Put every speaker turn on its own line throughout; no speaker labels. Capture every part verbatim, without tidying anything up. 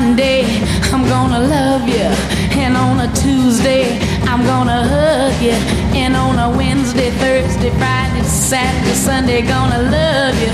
Monday, I'm gonna love you. And on a Tuesday, I'm gonna hug you. And on a Wednesday, Thursday, Friday, Saturday, Sunday, gonna love you.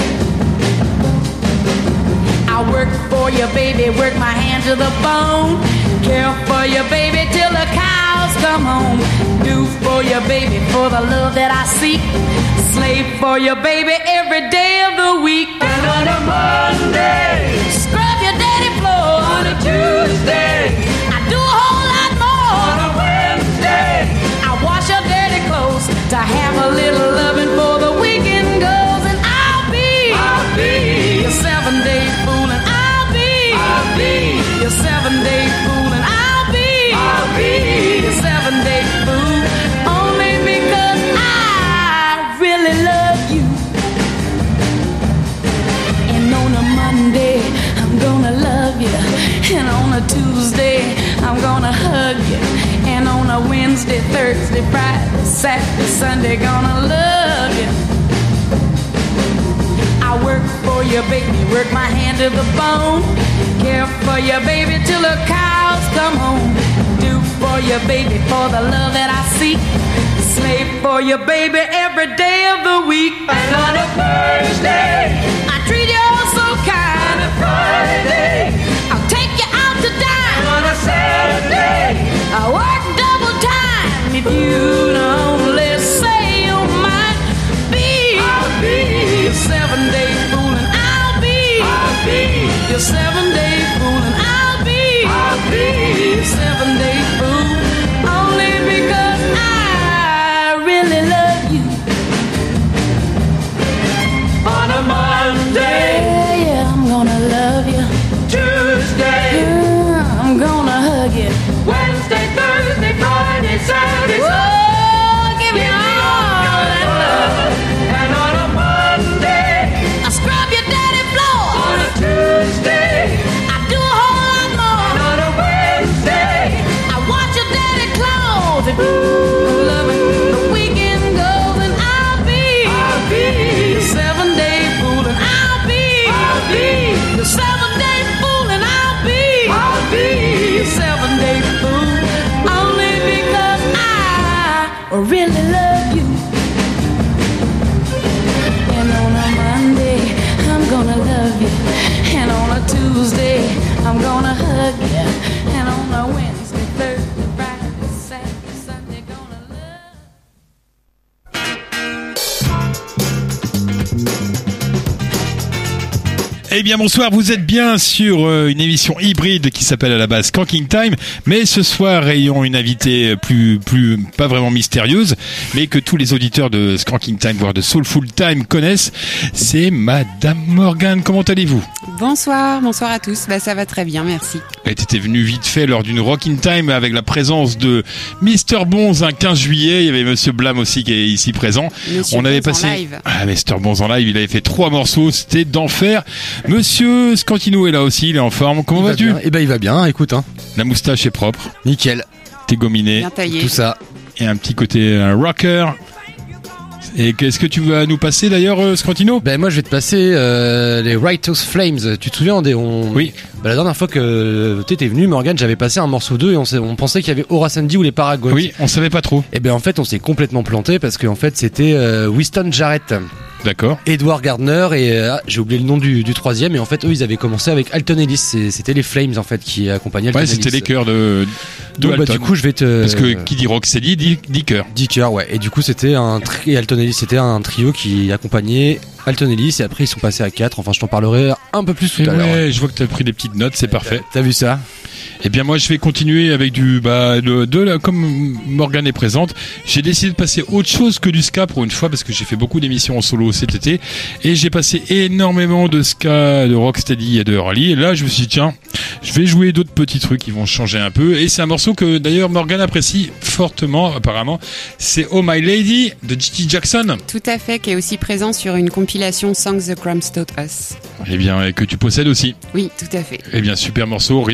I'll work for you, baby, work my hand to the bone. Care for you, baby, till the cows come home. Do for you, baby, for the love that I seek. Slave for you, baby, every day of the week.
And on a Monday,
scrub your daddy floor.
On a Tuesday,
I do a whole lot more.
On a Wednesday,
I wash your dirty clothes to have a little loving for the weekend goes. And I'll be,
I'll be
your seven day fool. And I'll be,
I'll be
your seven day fool. And I'll be,
I'll be
your seven day fool. Only because I really love you. And on a Monday, I'm gonna love you. And on a Tuesday, I'm gonna hug you. And on a Wednesday, Thursday, Friday, Saturday, Sunday, gonna love you. I work for you, baby, work my hand to the bone. Care for you, baby, till the cows come home. Do for you, baby, for the love that I seek. Slave for you, baby, every day of the week.
And on a Thursday,
I treat you all so kind.
On a Friday,
I'll take you out to dine.
On a Saturday,
I work double time. If you don't only say you might be,
I'll be
your seven day fool. And I'll be,
I'll be
your seven day fool. And I'll be,
I'll be
your seven day fool. Only because I really love you.
on a Monday,
Yeah, yeah, I'm gonna love you.
Tuesday,
Yeah, I'm gonna hug you.
Wednesday, Thursday, Friday, Saturday, Sunday.
Oh, give me all that love.
And on a Monday,
I scrub your daddy floor.
on a Tuesday,
I do a whole lot more.
and on a Wednesday,
I wash your daddy clothes. If you love it, the weekend goes. And I'll be,
I'll be
your seven day fool. And I'll be,
I'll be
your seven day fool. And I'll be,
I'll be
your seven day fool. Only because I really love you. And on a Monday, I'm gonna love you. And on a Tuesday, I'm gonna hug you. And on a Wednesday, Thursday, Friday, Saturday, Sunday, gonna love.
Eh bien bonsoir, vous êtes bien sur euh, une émission hybride qui s'appelle à la base Skanking Time, mais ce soir ayons une invitée plus, plus, pas vraiment mystérieuse, mais que tous les auditeurs de Skanking Time, voire de Soulful Time connaissent, c'est Madame Morgane. Comment allez-vous?
Bonsoir, bonsoir à tous. Bah, ça va très bien, merci.
Elle était venue vite fait lors d'une Rockin' Time avec la présence de Mister Bonz un quinze juillet. Il y avait Monsieur Blam aussi qui est ici présent.
Monsieur
On avait
Bonz
passé
en live.
Ah, Mister Bonz en live. Il avait fait trois morceaux. C'était d'enfer. Monsieur Scantino est là aussi. Il est en forme. Comment
Il va
vas-tu?
bien. Eh ben il va bien. Écoute, hein.
La moustache est propre.
Nickel.
T'es gominé.
Bien taillé.
Tout ça.
Et un petit côté un rocker. Et qu'est-ce que tu vas nous passer d'ailleurs, euh, Scantino?
Ben moi je vais te passer euh, les Righteous Flames. Tu te souviens des on...
Oui.
Ben, la dernière fois que tu étais venu, Morgane, j'avais passé un morceau d'eux et on, s'est- on pensait qu'il y avait Horace Andy ou les Paragons.
Oui, on savait pas trop.
Et ben en fait on s'est complètement planté parce qu'en fait c'était euh, Winston Jarrett,
D'accord.
Edward Gardner et euh, ah, j'ai oublié le nom du, du troisième. Et en fait eux ils avaient commencé avec Alton Ellis. C'est- C'était les Flames en fait qui accompagnaient Alton
Ouais,
Ellis.
c'était les chœurs de, de
Donc, bah,
Alton.
du coup je vais te
Parce que qui dit Rocksteady dit, dit chœur.
dix chœurs, ouais. Et du coup, c'était un tri... et Alton Ellis, c'était un trio qui accompagnait Alton Ellis. Et après, ils sont passés à quatre. Enfin, je t'en parlerai un peu plus tout
Et
à l'heure.
ouais, je vois que t'as pris des petites notes, c'est parfait.
T'as vu ça?
Eh bien moi je vais continuer avec du bah de, de la, comme Morgane est présente, j'ai décidé de passer autre chose que du ska pour une fois parce que j'ai fait beaucoup d'émissions en solo cet été et j'ai passé énormément de ska, de rocksteady et de early et là je me suis dit tiens, je vais jouer d'autres petits trucs qui vont changer un peu et c'est un morceau que d'ailleurs Morgane apprécie fortement apparemment, c'est Oh My Lady de J T Jackson.
Tout à fait, qui est aussi présent sur une compilation Songs the Crumbs Taught Us.
Eh bien et que tu possèdes aussi.
Oui, tout à fait.
Eh bien super morceau, rien de tel pour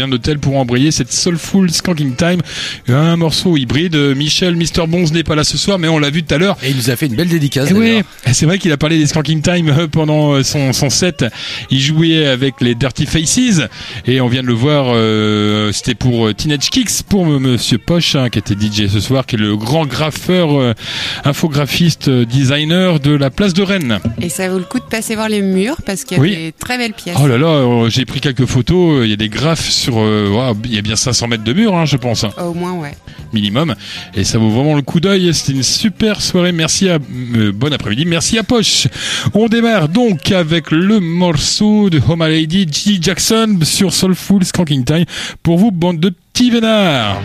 pour embrayer cette Soulful Skanking Time, un morceau hybride. Michel, Mister Bonz n'est pas là ce soir, mais on l'a vu tout à l'heure.
Et il nous a fait une belle dédicace.
Et oui, c'est vrai qu'il a parlé des Skanking Time pendant son, son set. Il jouait avec les Dirty Faces et on vient de le voir. Euh, c'était pour Teenage Kicks, pour Monsieur Poche, hein, qui était D J ce soir, qui est le grand graffeur, euh, infographiste, euh, designer de la place de Rennes.
Et ça vaut le coup de passer voir les murs parce qu'il y a
Oui.
des très belles pièces.
Oh là là, euh, j'ai pris quelques photos. Il y a des graphes sur. Euh, wow, il y a bien cinq cents mètres de mur, hein, je pense.
Au moins, ouais.
Minimum. Et ça vaut vraiment le coup d'œil. C'était une super soirée. Merci à. Euh, bon après-midi. Merci à Poche. On démarre donc avec le morceau de Home Lady G. Jackson sur Soulful Skanking Time. Pour vous, bande de petits vénards.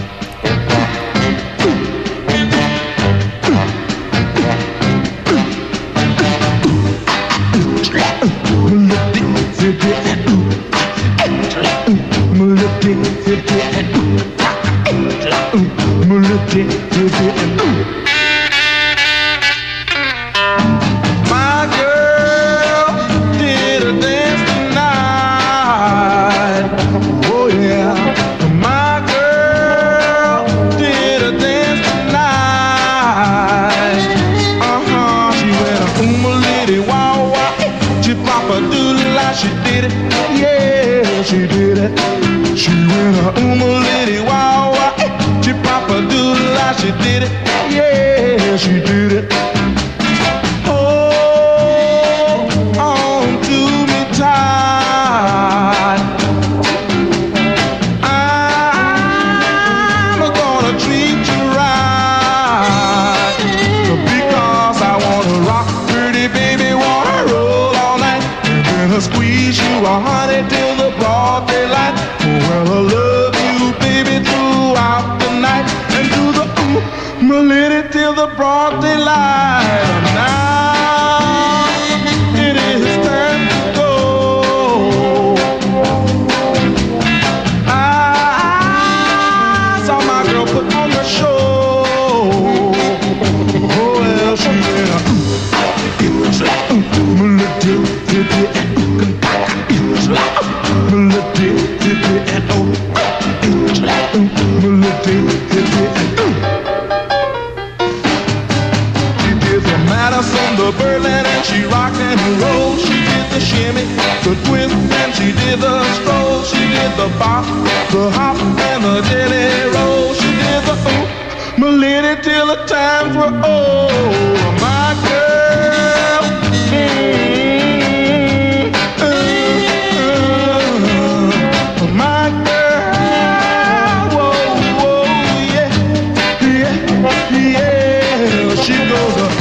My girl did a dance tonight. Oh yeah. My girl did a dance tonight. Uh-huh. She went a oom litty wow wow. She pop a doodle like she did it. Yeah, she did it. She went a oom litty wow wow. She pop a doodle like she did it. Yeah, she did it. Hold on to me tight. I'm gonna treat you right because I wanna rock, pretty baby, wanna roll all night. And then I'll squeeze you, a honey, till the broad daylight. Well, I love you, baby, throughout the night and do the ooh, my lady, till the broad daylight. Now it is time to go. I saw my girl put on the show. Oh well, she went a ooh, my lady, lady, my lady, lady, and oh, my lady, lady, and ooh. Madison, the Berlin, and she rocked and rolled. She did the shimmy, the twist, and she did the stroll. She did the bop, the hop, and the jelly roll. She did the ooh, my lady, till the times were old. My girl, mm, uh, uh, my girl, whoa, whoa, yeah, yeah, yeah. She goes up.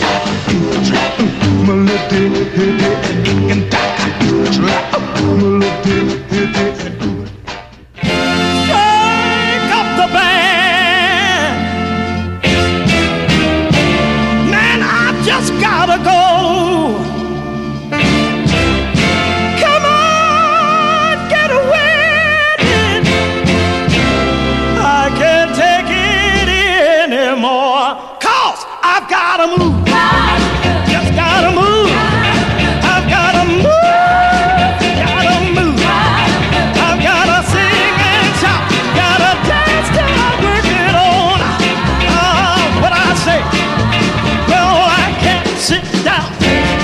Shake up the band. Man, I just gotta go. Come on, get away. I can't take it anymore. Cause I've gotta move. Just gotta move. I've gotta move. Gotta move. I've gotta sing and shout. Gotta dance till I work it on. Ah, what I say? Well, I can't sit down.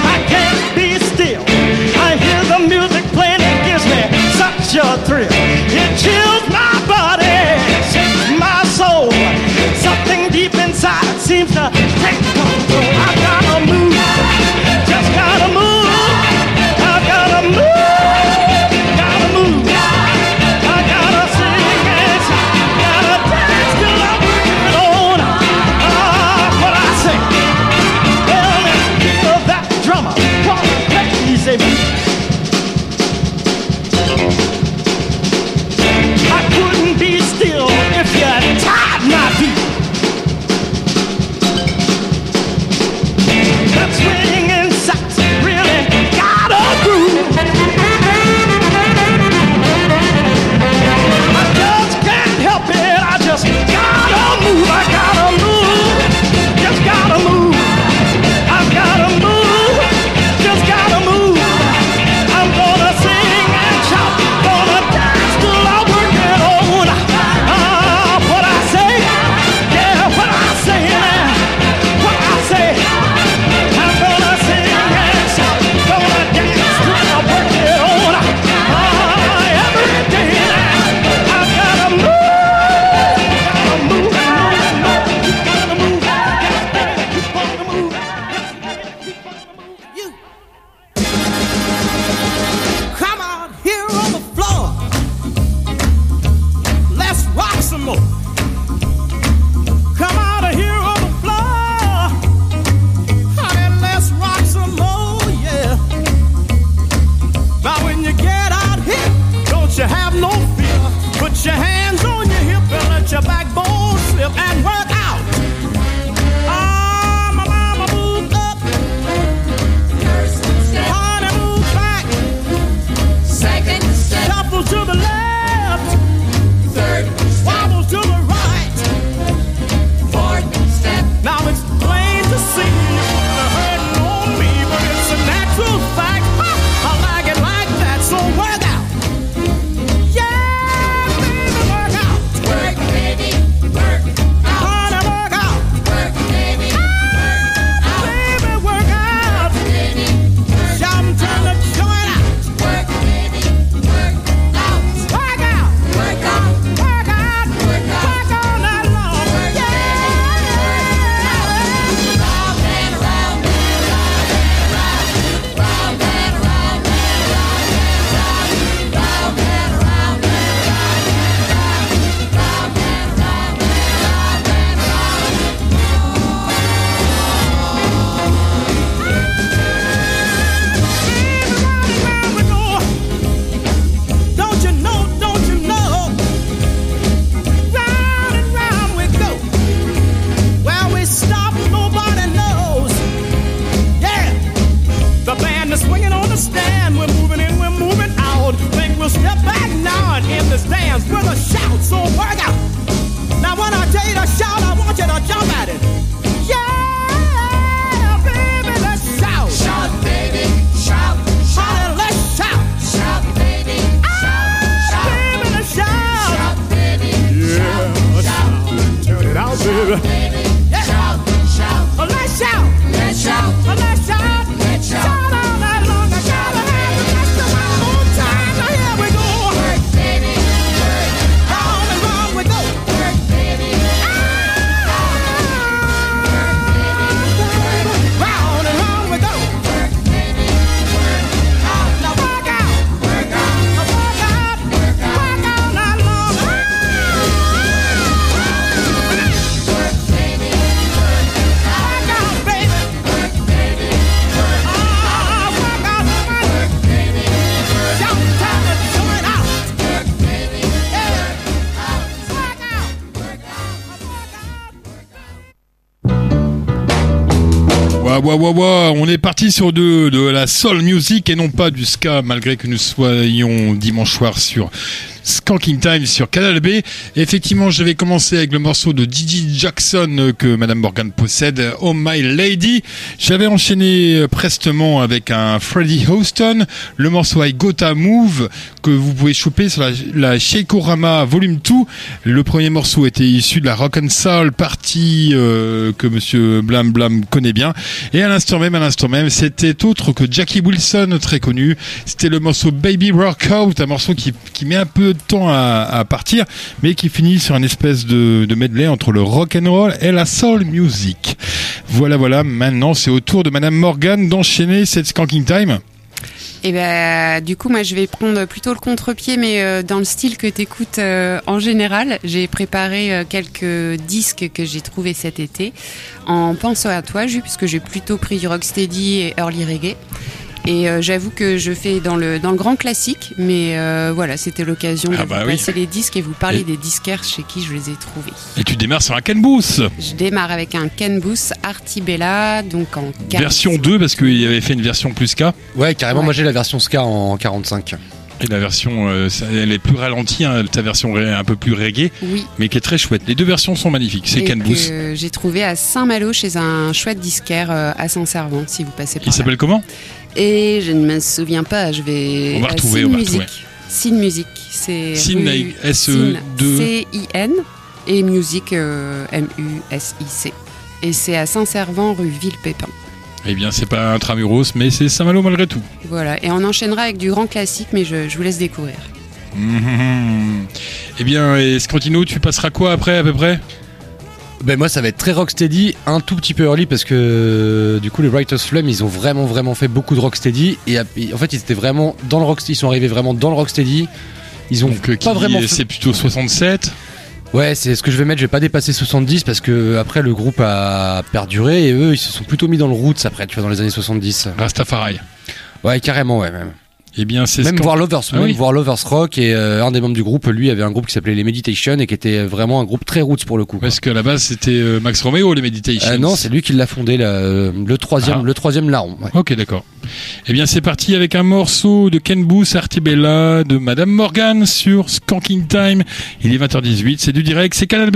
with a shout, so work out. Now when I tell you to shout, I want you to jump at it. Yeah, baby, let's shout.
Shout, baby, shout, shout.
Honey, let's shout.
Shout, baby, shout, shout.
Baby, let's shout.
Shout, baby,
Yeah,
shout,
shout. Turn it out, baby.
baby,
Yeah.
shout, shout.
Oh, let's shout.
Let's shout,
Oh, let's shout.
let's shout.
Shout all night long. I gotta have the rest of my own time. Now here we go.
Work, baby, work,
Round and round we go.
work, baby,
Round and round we go.
work, baby, work out,
Now work out.
work out,
Now work out.
work out,
Work all night long.
work, baby, work
Work out, baby.
work, baby, work
Ah, work out, woman.
work, baby, work
Shout, time to join out.
work, baby,
Yeah.
out,
Work out.
work out.
Work out.
Ouah, ouah, ouah, ouah, on est parti sur de, de la soul music et non pas du ska, malgré que nous soyons dimanche soir sur Skanking Time sur Canal B. Effectivement, je vais commencer avec le morceau de Gigi Jackson que Madame Morgan possède, Oh My Lady. J'avais enchaîné prestement avec un Freddie Houston, le morceau I Gotta Move que vous pouvez choper sur la, la Shakorama Volume deux. Le premier morceau était issu de la Rock and Soul partie euh, que Monsieur Blam Blam connaît bien. Et à l'instant même, à l'instant même, c'était autre que Jackie Wilson, très connu. C'était le morceau Baby Workout, un morceau qui, qui met un peu de temps à, à partir, mais qui finit sur une espèce de, de medley entre le rock and roll et la soul music. Voilà, voilà. Maintenant, c'est au tour de Madame Morgan d'enchaîner cette Skanking Time.
Et ben, du coup, moi, je vais prendre plutôt le contre-pied, mais euh, dans le style que t'écoutes euh, en général. J'ai préparé euh, quelques disques que j'ai trouvés cet été en pensant à toi, Jules, puisque j'ai plutôt pris du rocksteady et early reggae. Et euh, j'avoue que je fais dans le dans le grand classique, mais euh, voilà, c'était l'occasion
Ah
de
bah
vous
oui.
passer les disques et vous parler
Et-
des disquaires chez qui je les ai trouvés.
Et tu démarres sur un Ken Booth.
Je démarre avec un Ken Booth Artibella, donc en quarante.
Version deux, parce qu'il avait fait une version plus K.
Ouais, carrément,
Ouais.
moi j'ai la version ska en quarante-cinq.
Et la version, euh, ça- elle est plus ralentie, hein, ta version ré- un peu plus reggae,
Oui.
mais qui est très chouette. Les deux versions sont magnifiques. C'est
Et
Ken Booth.
que j'ai trouvé à Saint-Malo chez un chouette disquaire euh, à Saint-Servant, si vous passez par
Il
là.
s'appelle comment?
Et je ne me souviens pas, je vais.
On va
à
retrouver,
Cine
on va
Music.
retrouver.
Cine Music, c'est.
Cine,
rue-
avec S E deux.
C I N et Music euh, M U S I C. Et c'est à Saint-Servant, rue Villepépin.
Eh bien, c'est pas Intramuros, mais c'est Saint-Malo malgré tout.
Voilà, et on enchaînera avec du grand classique, mais je, je vous laisse découvrir.
Mhm. Eh bien, et Scantino, tu passeras quoi après à peu près?
Ben moi ça va être très rocksteady, un tout petit peu early parce que du coup les Writers Flame ils ont vraiment vraiment fait beaucoup de rocksteady et en fait ils étaient vraiment dans le rock, ils sont arrivés vraiment dans le rocksteady. Ils ont
Donc, euh, qui
pas vraiment
dit,
fait-
c'est plutôt soixante-sept.
Ouais, c'est ce que je vais mettre, je vais pas dépasser soixante-dix parce que après le groupe a perduré et eux ils se sont plutôt mis dans le roots après, tu vois, dans les années soixante-dix.
Rastafari.
Ouais, carrément, ouais, même.
Eh bien, c'est
Même
Scan-
voir Lovers,
Ah
même
oui.
voir Lovers Rock et euh, un des membres du groupe, lui avait un groupe qui s'appelait les Meditation et qui était vraiment un groupe très roots pour le coup. quoi.
Parce qu'à la base, c'était euh, Max Romeo, les Meditations.
Euh, non, c'est lui qui l'a fondé, là, euh, le troisième,
Ah.
le troisième larron. Ouais.
Ok, d'accord. Eh bien, c'est parti avec un morceau de Ken Booth, Artibella, de Madame Morgan sur Skanking Time. Il est vingt heures dix-huit, c'est du direct, c'est Canal B.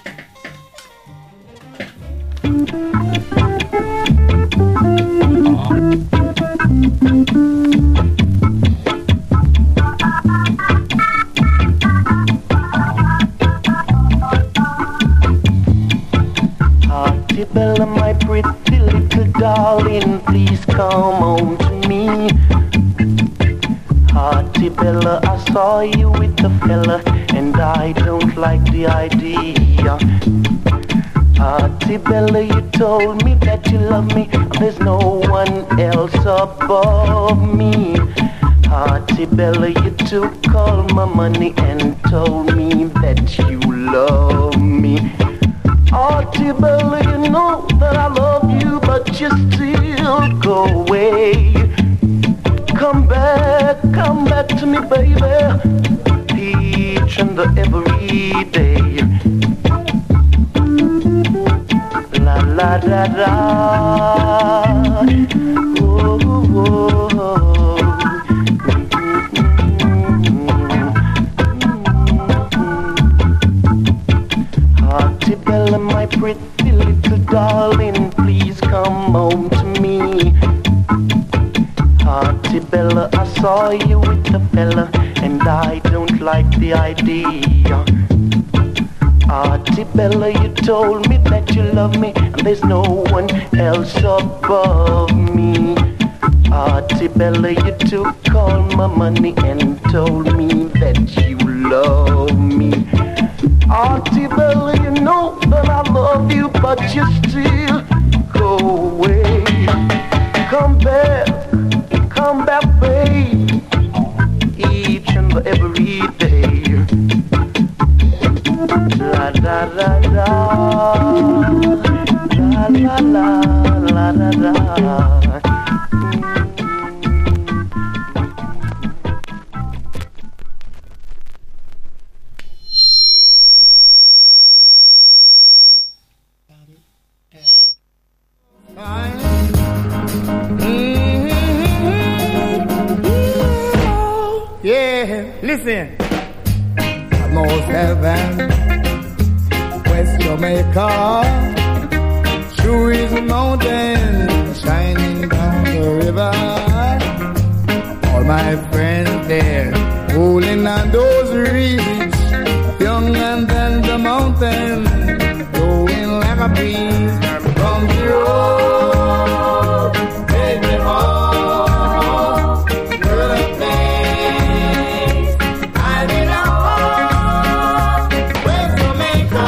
Artibella, my pretty little darling, please come home to me. Artibella, I saw you with the fella, and I don't like the idea. Artibella, you told me that you love me, there's no one else above me. Artibella, you took all my money and told me that you love me. Artibella, you know that I love you, but you still go away. Come back, come back to me, baby, each and every day. La la da da, oh, oh, oh. me. Hearty Bella, I saw you with a fella, and I don't like the idea. Hearty Bella, you told me that you love me, and there's no one else above me. Hearty Bella, you took all my money and told me that you love me. Hearty Bella, you know that I love you, but you still go away. Come back, come back, babe, each and every day. La la la la, la la la, la la la.
Yeah, listen. North Heaven, West Jamaica, through his mountain, shining down the river. All my friends there, holding on those reeds, younger than the mountain, blowing like a breeze from the road. Take me home to the place I belong. West Jamaica,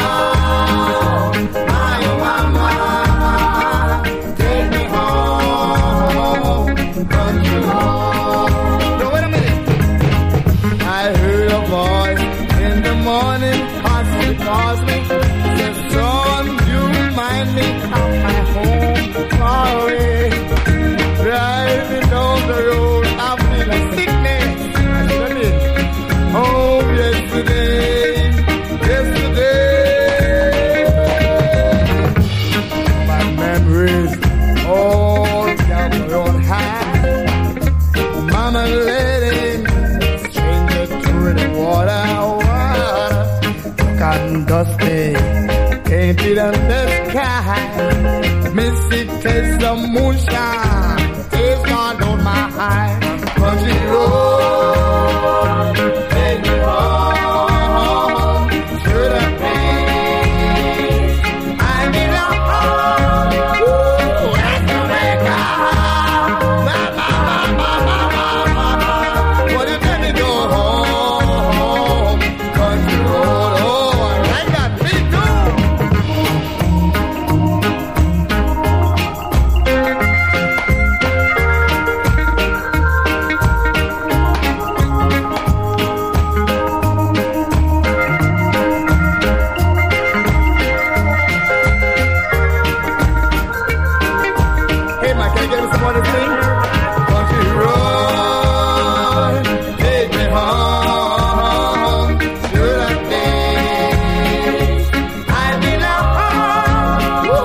my mama, take me home, country home. So wait a minute. I heard a voice in the morning, possibly calls me, says, son, you remind me of my home far away. Driving down the road, I feel a sickness. I tell it. Oh, yesterday, yesterday. My memories all gather on high. Mama lady, stranger to the water, water. Look and dusty, painted on the sky. Missy taste of moonshine, taste gone on my high. Country road, take me home to the place I belong. Ooh, West Jamaica, ma ma ma ma ma ma ma. What if let me go home? Country road, oh, I got me Hey, man, can you get me some more to sing? Country road, take me home to the place I belong. Woo!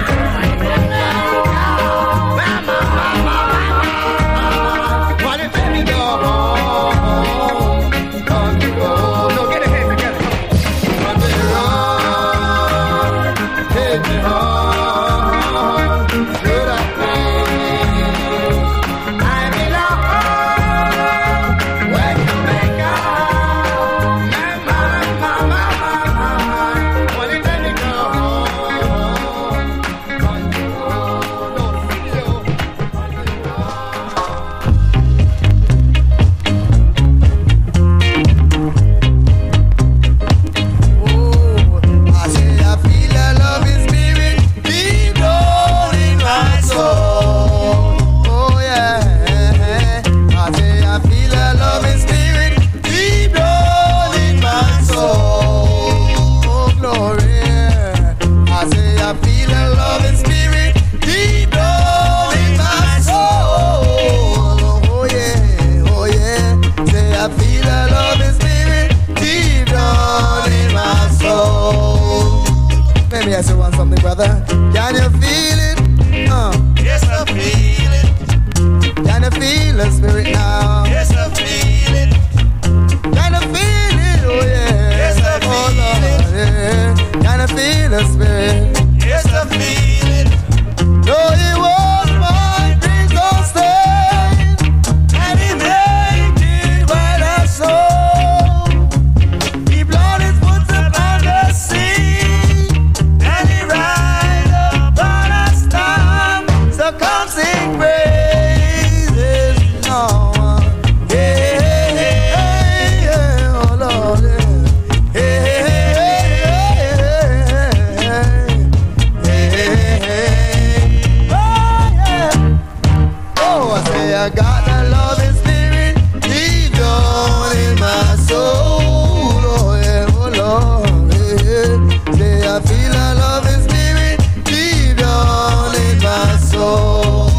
Mama, mama, mama, why you let me go home? Country road, no, get your hands together. Country road, take me home to the place I belong. West Jamaica, my mama, mama, mama, why you let me go home? Country road, no, see you. I say I feel a loving spirit deep down in my soul. Oh yeah. I say I feel a loving spirit deep down in my soul. Oh glory. I say I feel a loving spirit deep down in my soul. Oh yeah, oh yeah. Say I feel a loving spirit deep down in my soul. Let me ask you one something, brother. Can you feel it? Uh. Yes, I feel it. Can you feel the spirit now? Yes, I feel it. Can you feel it? Oh yeah. Yes, I feel oh, Lord, it. Yeah. Can you feel the spirit? Yes, I feel it. Though he was my sing praises, no. Hey, hey, hey, hey, oh Lord, yeah. Hey, hey, hey, hey, hey, hey, oh yeah. Oh, I say I got that loving spirit deep down in my soul. Oh yeah, oh Lord, yeah. Say I feel that loving spirit deep down in my soul.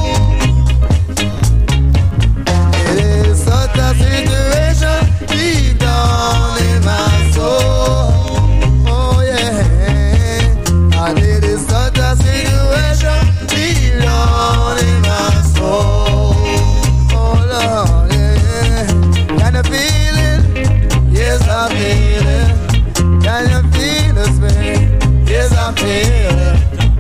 It is such a situation deep down in my soul. Oh yeah, and it is such a situation deep down in my soul. Oh Lord, yeah. Can you feel it? Yes, I feel it. Can you feel the spirit? Yes, I feel it.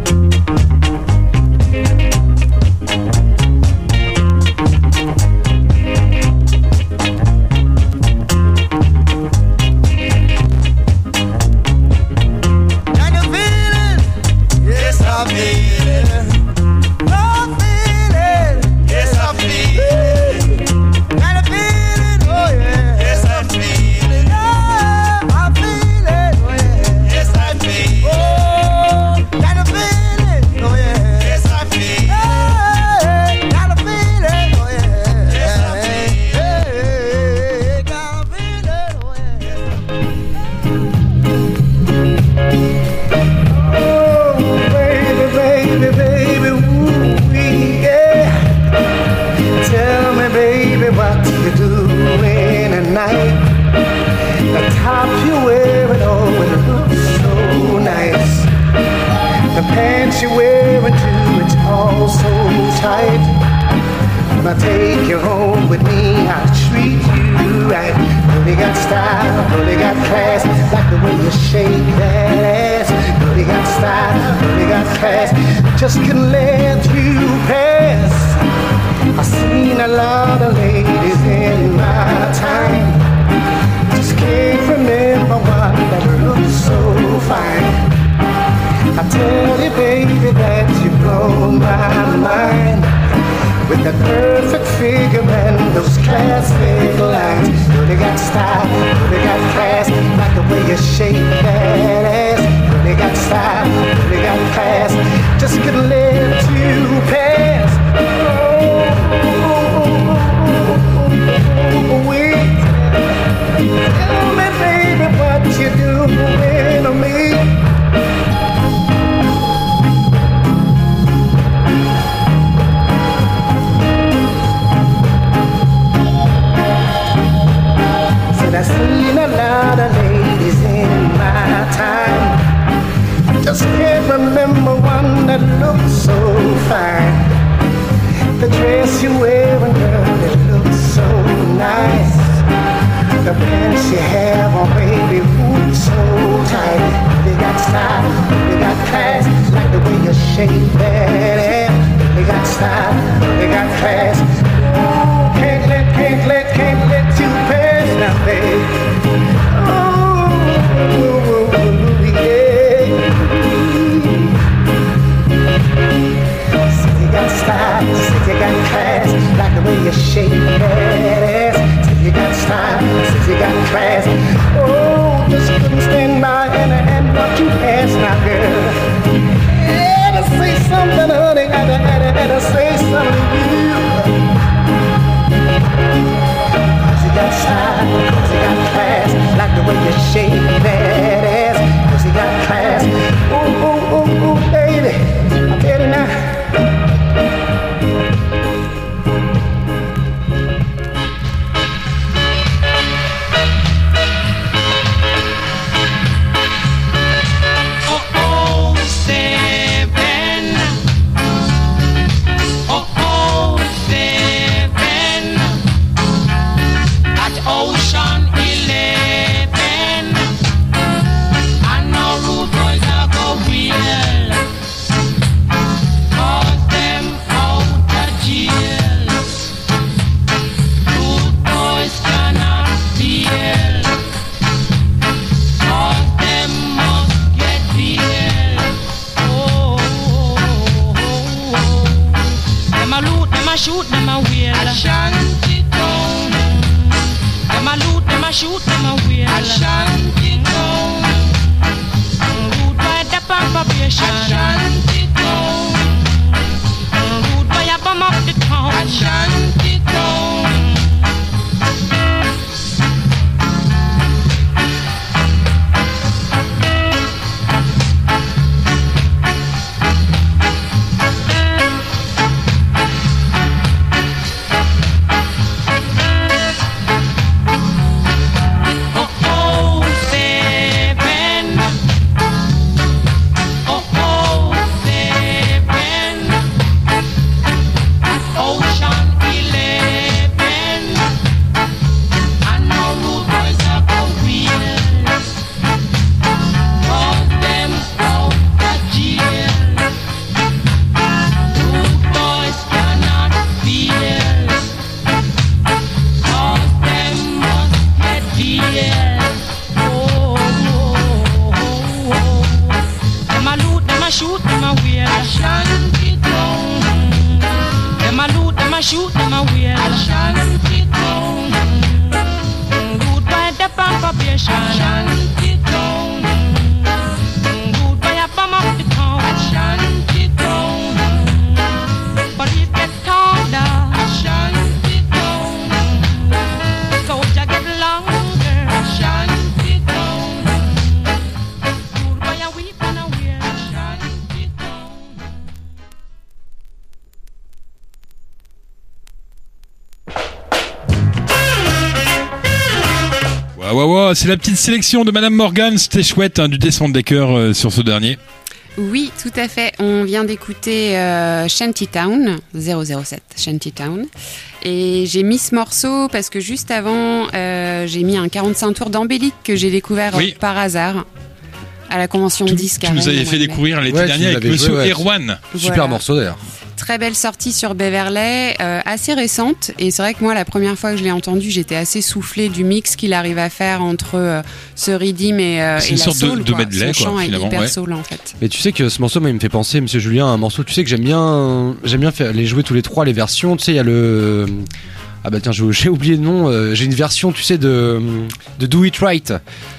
Can you feel it? Yes, I feel it. I feel it. Yes, I feel it. Can you feel it? Oh yeah. Yes, I feel it. Yeah, I feel it. Oh yeah. Yes, I feel it. Oh, can you feel it? Oh yeah. Yes, I feel it. Hey, can you feel it? Oh yeah. Yes, I feel it. Hey, can you feel it? Oh yeah. Oh, baby, baby, baby, ooh-wee, yeah. Tell me, baby, what you doing at night? The top you're wearing, oh, it looks so nice. The pants you're wearing too, it's all so tight. When I take you home with me, I'll treat you right. Really got style, really got class, like the way you shake that ass. Really got style, really got class, just can't let you pass. I've seen a lot of ladies in my time, just can't remember one that looks so fine. I tell you, baby, that you blow my mind with that perfect figure and those classic lines. Really got style, really got class, like the way you shake that ass. Really got style, really got class, just couldn't let you pass. Oh, wait. Tell me, baby, what you doing to me? Said I've seen a lot of ladies in my time, just can't remember one that looks so fine. The dress you're wearing, girl, it looks so nice. The pants you have on, baby, ooh, so tight. They got style, they got class, like the way you shake that ass. They got style, they got class. Ooh, can't let, can't let, can't let you pass now, baby. Ooh, ooh, ooh, ooh, yeah. Say you got style, say you got class, like the way you shake that ass. Say you got style, say you got class. Oh, just couldn't stand by and, and watch you pass now, girl. Had to say something, honey, had to, had to, had to say something to you. Cause you got style, cause you got class, like the way you shake that ass. Cause you got class. Ooh, ooh, ooh, ooh, baby, I tell you now.
loot, them a shoot, them a wheel. Ashanti town. Them a loot, them a shoot, them a wheel. Ashanti town. Rude by the probation. Ashanti town. Rude by a bomb up the town. Ashanti town.
C'est la petite sélection de Madame Morgan, c'était chouette, hein, du Desmond Decker euh, sur ce dernier.
Oui, tout à fait. On vient d'écouter euh, Shantytown, zéro zéro sept, Shantytown. Et j'ai mis ce morceau parce que juste avant, euh, j'ai mis un quarante-cinq tours d'Embellique que j'ai découvert oui. euh, par hasard à la convention de disques.
Tu nous avais fait découvrir l'été ouais, dernier avec Monsieur ouais, Erwan.
Super
voilà.
morceau d'ailleurs.
Très belle sortie sur Beverley, euh, assez récente. Et c'est vrai que moi, la première fois que je l'ai entendu, j'étais assez soufflée du mix qu'il arrive à faire entre euh, ce rhythm et, euh,
c'est
et
une
la
sorte
soul.
de, de medley,
Son chant
quoi,
est hyper
ouais.
soul en fait.
Mais tu sais que ce morceau, moi, il me fait penser, Monsieur Julien, à un morceau. Tu sais que j'aime bien, j'aime bien faire les jouer tous les trois les versions. Tu sais, il y a le ah bah tiens, j'ai oublié le nom. Euh, j'ai une version, tu sais, de de Do It Right.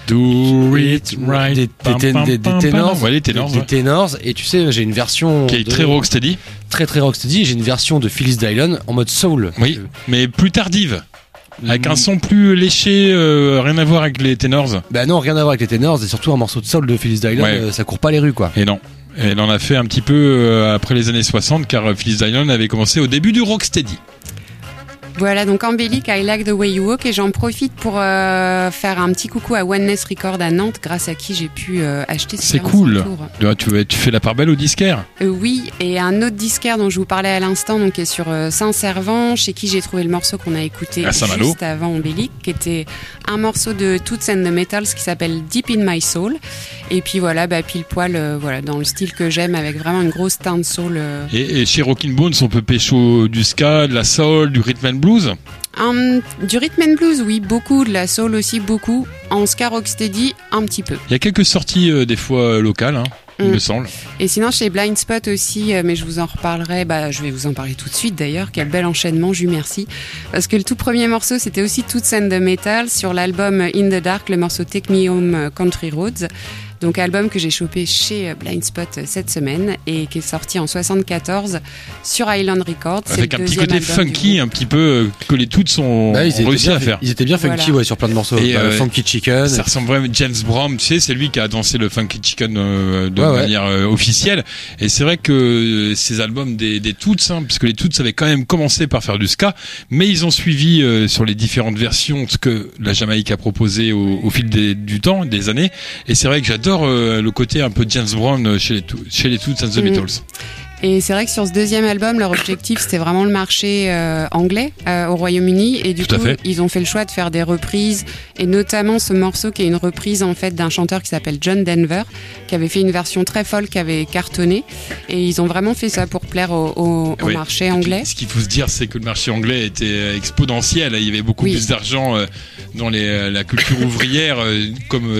Do It Right.
Des, des, des, des, des ténors,
ouais, les ténors,
des, des ténors. Et tu sais, j'ai une version
qui est
de,
très rocksteady,
très très rocksteady. J'ai une version de Phyllis Dillon en mode soul.
Oui, mais plus tardive. Avec un son plus léché, euh, rien à voir avec les ténors.
Bah non, rien à voir avec les ténors. Et surtout un morceau de soul de Phyllis Dillon, ouais. euh, ça court pas les rues, quoi.
Et non. Elle en a fait un petit peu euh, après les années soixante, car Phyllis Dillon avait commencé au début du rocksteady.
Voilà, donc Embellique, I Like the Way You Walk, et j'en profite pour euh, faire un petit coucou à Oneness Record à Nantes, grâce à qui j'ai pu euh, acheter ce
C'est cool. Tu, tu fais la part belle au disquaire.
Euh, oui, et un autre disquaire dont je vous parlais à l'instant, donc qui est sur euh, Saint-Servant, chez qui j'ai trouvé le morceau qu'on a écouté juste avant Embellique, qui était un morceau de Toots and the Metals qui s'appelle Deep in My Soul. Et puis voilà, bah, pile poil, euh, voilà, dans le style que j'aime, avec vraiment une grosse teinte soul. Euh...
Et, et chez Rockin' Bones, on peut pécho du ska, de la soul, du rhythm and blues.
Um, du rhythm and blues, oui, beaucoup, de la soul aussi, beaucoup. En ska rocksteady, un petit peu.
Il y a quelques sorties euh, des fois euh, locales, hein, mm. il me semble.
Et sinon chez Blind Spot aussi, euh, mais je vous en reparlerai, bah, je vais vous en parler tout de suite d'ailleurs. Quel bel enchaînement, je vous remercie. Parce que le tout premier morceau, c'était aussi Toots and the Metals sur l'album In the Dark, le morceau Take Me Home Country Roads. Donc album que j'ai chopé chez Blind Spot cette semaine et qui est sorti en soixante-quatorze sur Island Records.
Avec un petit côté funky, un petit peu euh, que les toutes sont
bah, ont
réussi
bien,
à faire.
Ils étaient bien funky voilà. ouais, sur plein de morceaux.
Et,
bah,
euh,
Funky Chicken.
Ça ressemble vraiment à James Brown, tu sais, c'est lui qui a dansé le Funky Chicken euh, de
ouais,
manière euh, officielle. Et c'est vrai que euh, ces albums des, des Toots, hein, parce que les Toots avaient quand même commencé par faire du ska, mais ils ont suivi euh, sur les différentes versions ce que la Jamaïque a proposé au, au fil des, du temps, des années. Et c'est vrai que j'adore euh, le côté un peu James Brown chez les, chez les Toots and the mmh. Beatles.
Et c'est vrai que sur ce deuxième album, leur objectif c'était vraiment le marché euh, anglais euh, au Royaume-Uni, et du
Tout
coup ils ont fait le choix de faire des reprises, et notamment ce morceau qui est une reprise en fait d'un chanteur qui s'appelle John Denver, qui avait fait une version très folle qui avait cartonné, et ils ont vraiment fait ça pour plaire au, au, au
oui.
marché anglais.
Puis, ce qu'il faut se dire, c'est que le marché anglais était exponentiel, il y avait beaucoup oui. plus d'argent euh, dans les, la culture ouvrière, euh, comme euh,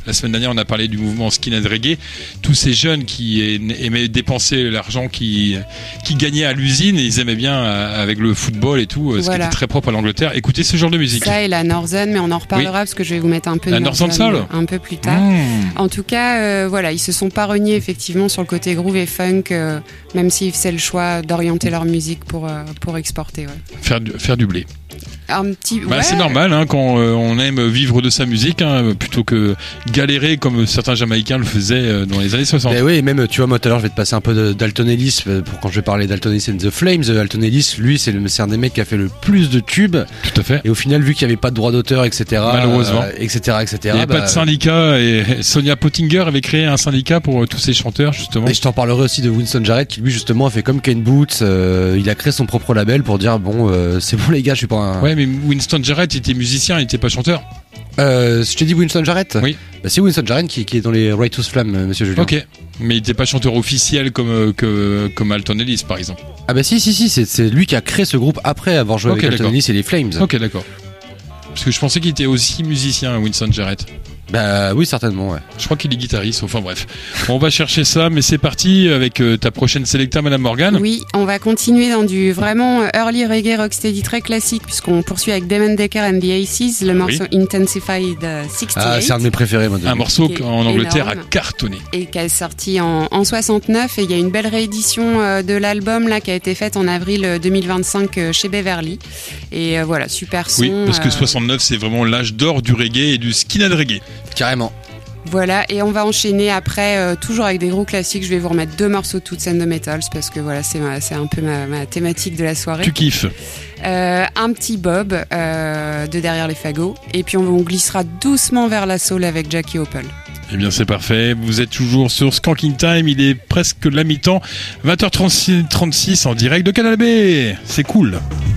la semaine dernière, on a parlé du mouvement skinhead reggae. Tous ces jeunes qui aimaient dépenser l'argent qui qui gagnaient à l'usine, et ils aimaient bien euh, avec le football et tout, euh, ce
Voilà.
qui était très propre à l'Angleterre. Écoutez ce genre de musique.
Ça et la Northern, mais on en reparlera parce que je vais vous mettre un peu de
La Northern Soul
un peu plus tard.
Mmh.
En tout cas, euh, voilà, ils se sont pas reniés effectivement sur le côté groove et funk, euh, même s'ils faisaient le choix d'orienter leur musique pour euh, pour exporter. Ouais.
Faire du, faire du blé.
Un petit.
Bah,
ouais.
c'est normal hein, quand euh, on aime vivre de sa musique, hein, plutôt que galérer comme certains Jamaïcains le faisaient euh, dans les années soixante.
Et oui, et même, tu vois, moi tout à l'heure, je vais te passer un peu de- d'Alton Ellis euh, pour quand je vais parler d'Alton Ellis and the Flames. Euh, Alton Ellis, lui, c'est, le, c'est un des mecs qui a fait le plus de tubes.
Tout à fait.
Et au final, vu qu'il n'y avait pas de droit d'auteur, et cetera.
Malheureusement.
euh, et cetera, et cetera.
Il n'y avait
bah,
pas de syndicat, et Sonia Pottinger avait créé un syndicat pour euh, tous ces chanteurs justement.
Et je t'en parlerai aussi de Winston Jarrett qui lui justement a fait comme Ken Boots. Euh, il a créé son propre label pour dire bon, euh, c'est bon les gars, je suis pas un.
Ouais, mais Winston Jarrett était musicien, il était pas chanteur.
Euh, je t'ai dit Winston Jarrett.
Oui.
Bah, c'est Winston Jarrett qui, qui est dans les Righteous Flames, euh, Monsieur Julien.
Ok. Mais il était pas chanteur officiel comme euh, que comme Alton Ellis par exemple.
Ah bah si si si, c'est, c'est lui qui a créé ce groupe après avoir joué
Ok,
avec Alton
d'accord.
Ellis et les Flames.
Ok, d'accord. Parce que je pensais qu'il était aussi musicien, Winston Jarrett.
Bah oui, certainement, ouais.
Je crois qu'il est guitariste, enfin bref. On va chercher ça, mais c'est parti avec euh, ta prochaine Selecta, Madame Morgan.
Oui, on va continuer dans du vraiment early reggae rocksteady très classique, puisqu'on poursuit avec Damon Decker and the Aces, le morceau Intensified euh, soixante-huit.
Ah, c'est un de mes préférés, moi. de
Un
lui.
morceau
Qui est
qu'en Angleterre a
énorme.
cartonné.
Et qui est sorti en, en soixante-neuf, et il y a une belle réédition euh, de l'album là qui a été faite en avril euh, deux mille vingt-cinq euh, chez Beverly. Et euh, voilà, super son.
Oui, parce que
euh,
soixante-neuf, c'est vraiment l'âge d'or du reggae et du skinhead reggae.
Carrément.
Voilà, et on va enchaîner après, euh, toujours avec des gros classiques. Je vais vous remettre deux morceaux de toute scène de Metals parce que voilà, c'est, ma- c'est un peu ma, ma thématique de la soirée.
Tu kiffes.
Euh, un petit Bob euh, de Derrière les fagots, et puis on, on glissera doucement vers la soul avec Jackie Opel.
Eh bien, c'est parfait. Vous êtes toujours sur Skanking Time. Il est presque la mi-temps. vingt heures trente-six en direct de Canal B. C'est cool.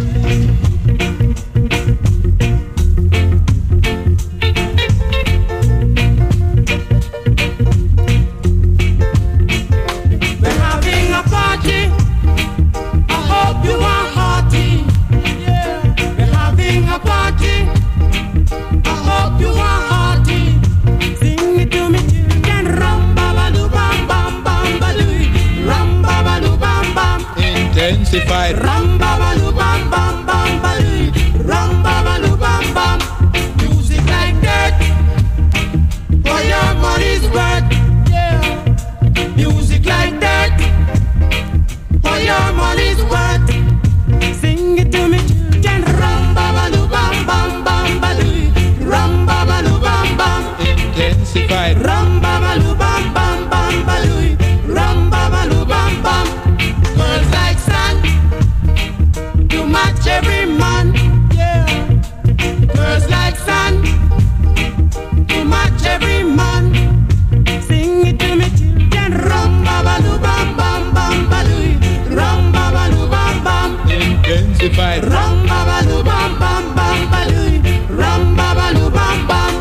We're having a party. I hope you are hearty. Yeah. We're having a party. I hope you are hearty. Sing it to me, children. Rum ba ba doo bam bam bam ba doo. Rum ba ba doo bam bam.
Intensified.
Rum ba ba doo bam bam bam ba doo. Rum ba ba doo bam bam. Music like that. For your money's worth. Yeah. Music like that. For your money's worth. Sing it to me, children. Rum ba ba doo bam bam bam ba doo. Rum ba ba doo bam bam.
Intensified.
Rum ba ba doo bam bam bam ba doo. Rum ba ba doo bam bam. Girls like sun. To match every man. Yeah. Girls like sun. To match every man. Sing it to me, children. Rum ba ba doo bam bam bam ba doo. Rum ba ba doo bam bam.
Intensified.
Rum ba ba doo bam bam bam ba doo. Rum ba ba doo bam bam.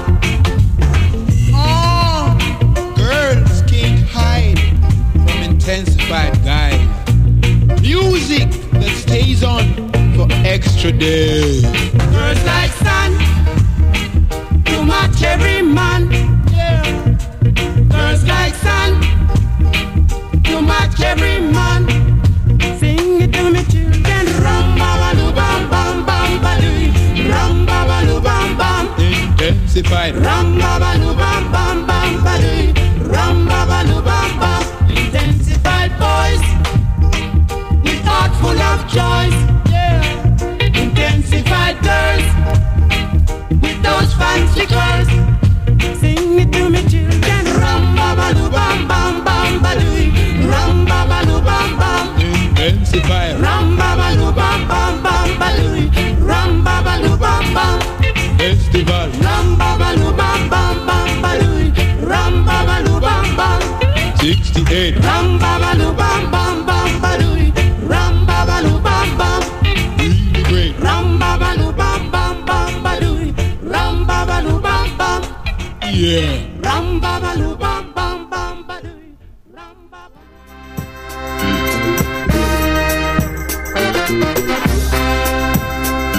Oh, girls can't hide from intensified guys. Music that stays on for extra days.
Girls like sun. To match every man. Yeah. Girls like sun. To match every man. Sing it to me, children. Rum ba ba doo bam bam bam ba doo. Rum ba ba doo bam bam.
Intensified.
Rum ba ba doo bam bam bam ba doo. Rum ba ba doo bam bam. Intensified boys with heart full of choice. Yeah. Intensified girls with those fancy curls. Sing it to me, children. Rum ba ba doo bam bam bam ba doo. Rum ba ba doo bam bam.
Intensified.
Rum ba ba doo bam bam bam ba doo. Rum ba ba doo bam bam.
Festival.
Rum ba ba doo bam bam bam ba doo. Rum ba ba doo bam bam.
sixty-eight.
Rum ba ba doo bam bam bam ba doo. Rum ba ba doo bam bam.
Really great.
Rum ba ba doo bam bam bam ba doo. Rum ba ba doo bam bam.
Yeah.
Rum ba ba doo bam bam bam ba doo. Rum ba ba.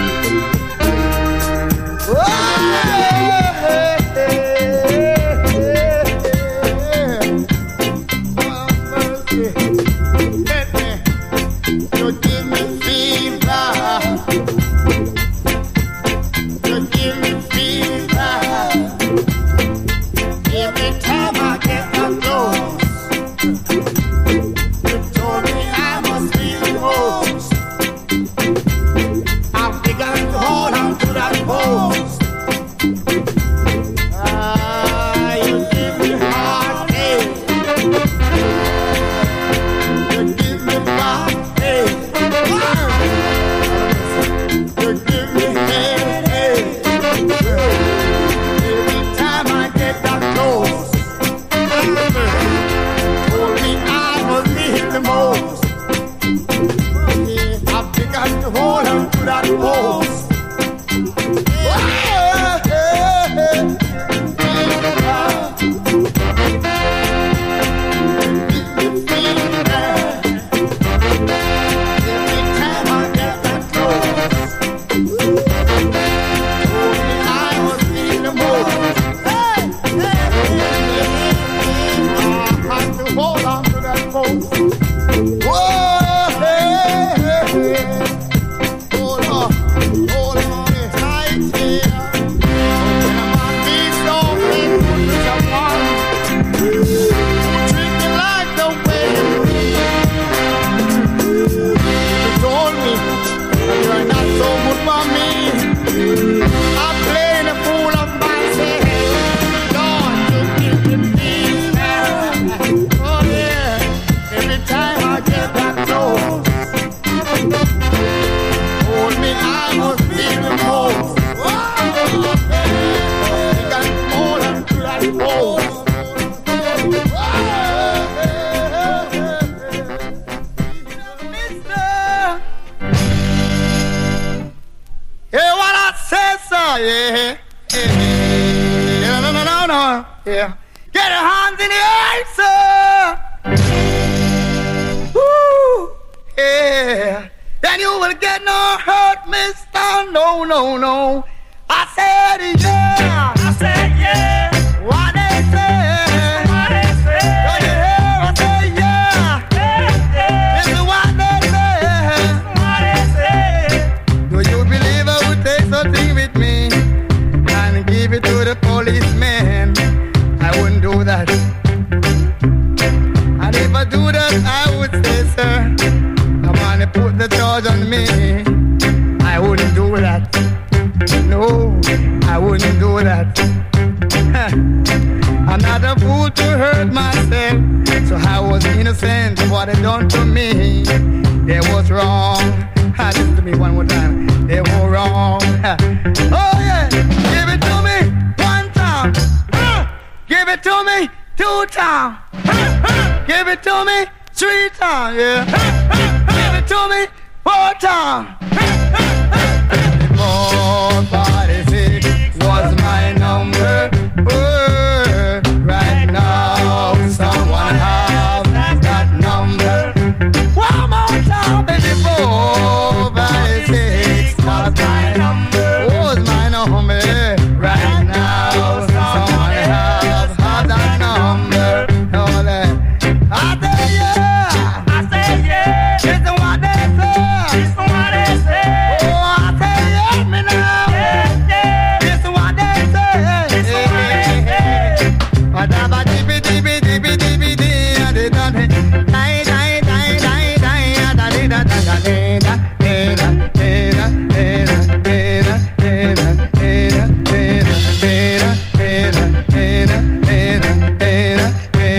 Oh, must be removed. You got more than that more. Hey, what I said, sir, yeah. Yeah, no, no, no, no, yeah. Get your hands in the air, sir. Woo, yeah. Then you will get no hurt, mister. No, no, no. I said, yeah. I said, yeah. What they say? What they say? Do you hear? I said, yeah. Yeah, yeah. This is what they say. What they say. Do you believe I would take something with me and give it to the policeman? I wouldn't do that. And if I do that, I would say, sir, come on and put the charge on me. I wouldn't do that. No, I wouldn't do that. I'm not a fool to hurt myself, so I was innocent of what they done to me. They was wrong. Listen to me one more time. They were wrong. Oh yeah, give it to me one time. Give it to me two times. Give it to me three times. Yeah. Give it to me four times. Four, five, six was my number. Oh, right now, someone has that number. One more time, baby. Four, five, six was my number. Was my number. Right now, someone has that number. Oh, I say yeah. I say yeah. It's the one they say. It's the one they say. Oh, I say yeah, me now. Yeah, yeah. It's the one they say. It's the one they say. Whatever dibby dibby dibby dibby dee, I did not die die die die die da di da da da di da di da di da di da di da di da di da di da di da di da di da di da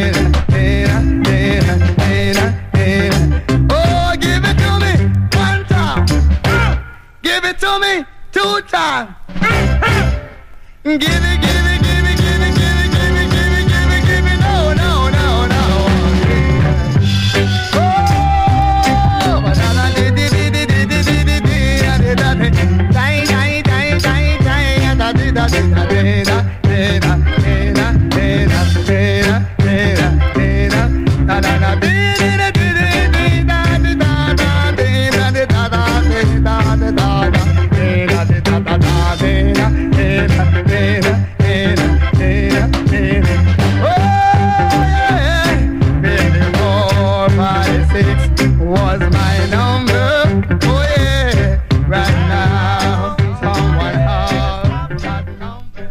oh, give it to me one time. Give it to me two times. Give it, give it, give it, give it, give it, give it, give it, give it, give it. No, no, no, no. Oh, but I did it, did it, did it, did it, did it, did it. Die, die, die, die, die, da, di, da, di, da, di, da, di, da, di, da, di, da, di, da, di, da, di, da, da, da, da, di, di, da, di, di, di, da, di, da, da, di, da, di, da, da, di, da, di, da, da, di, da, di, da, da, da, di, da, di, da, di, da, di, da, di, da, di, da. Oh, yeah, baby, four, five, six was my number. Oh, yeah, right now, someone has that number.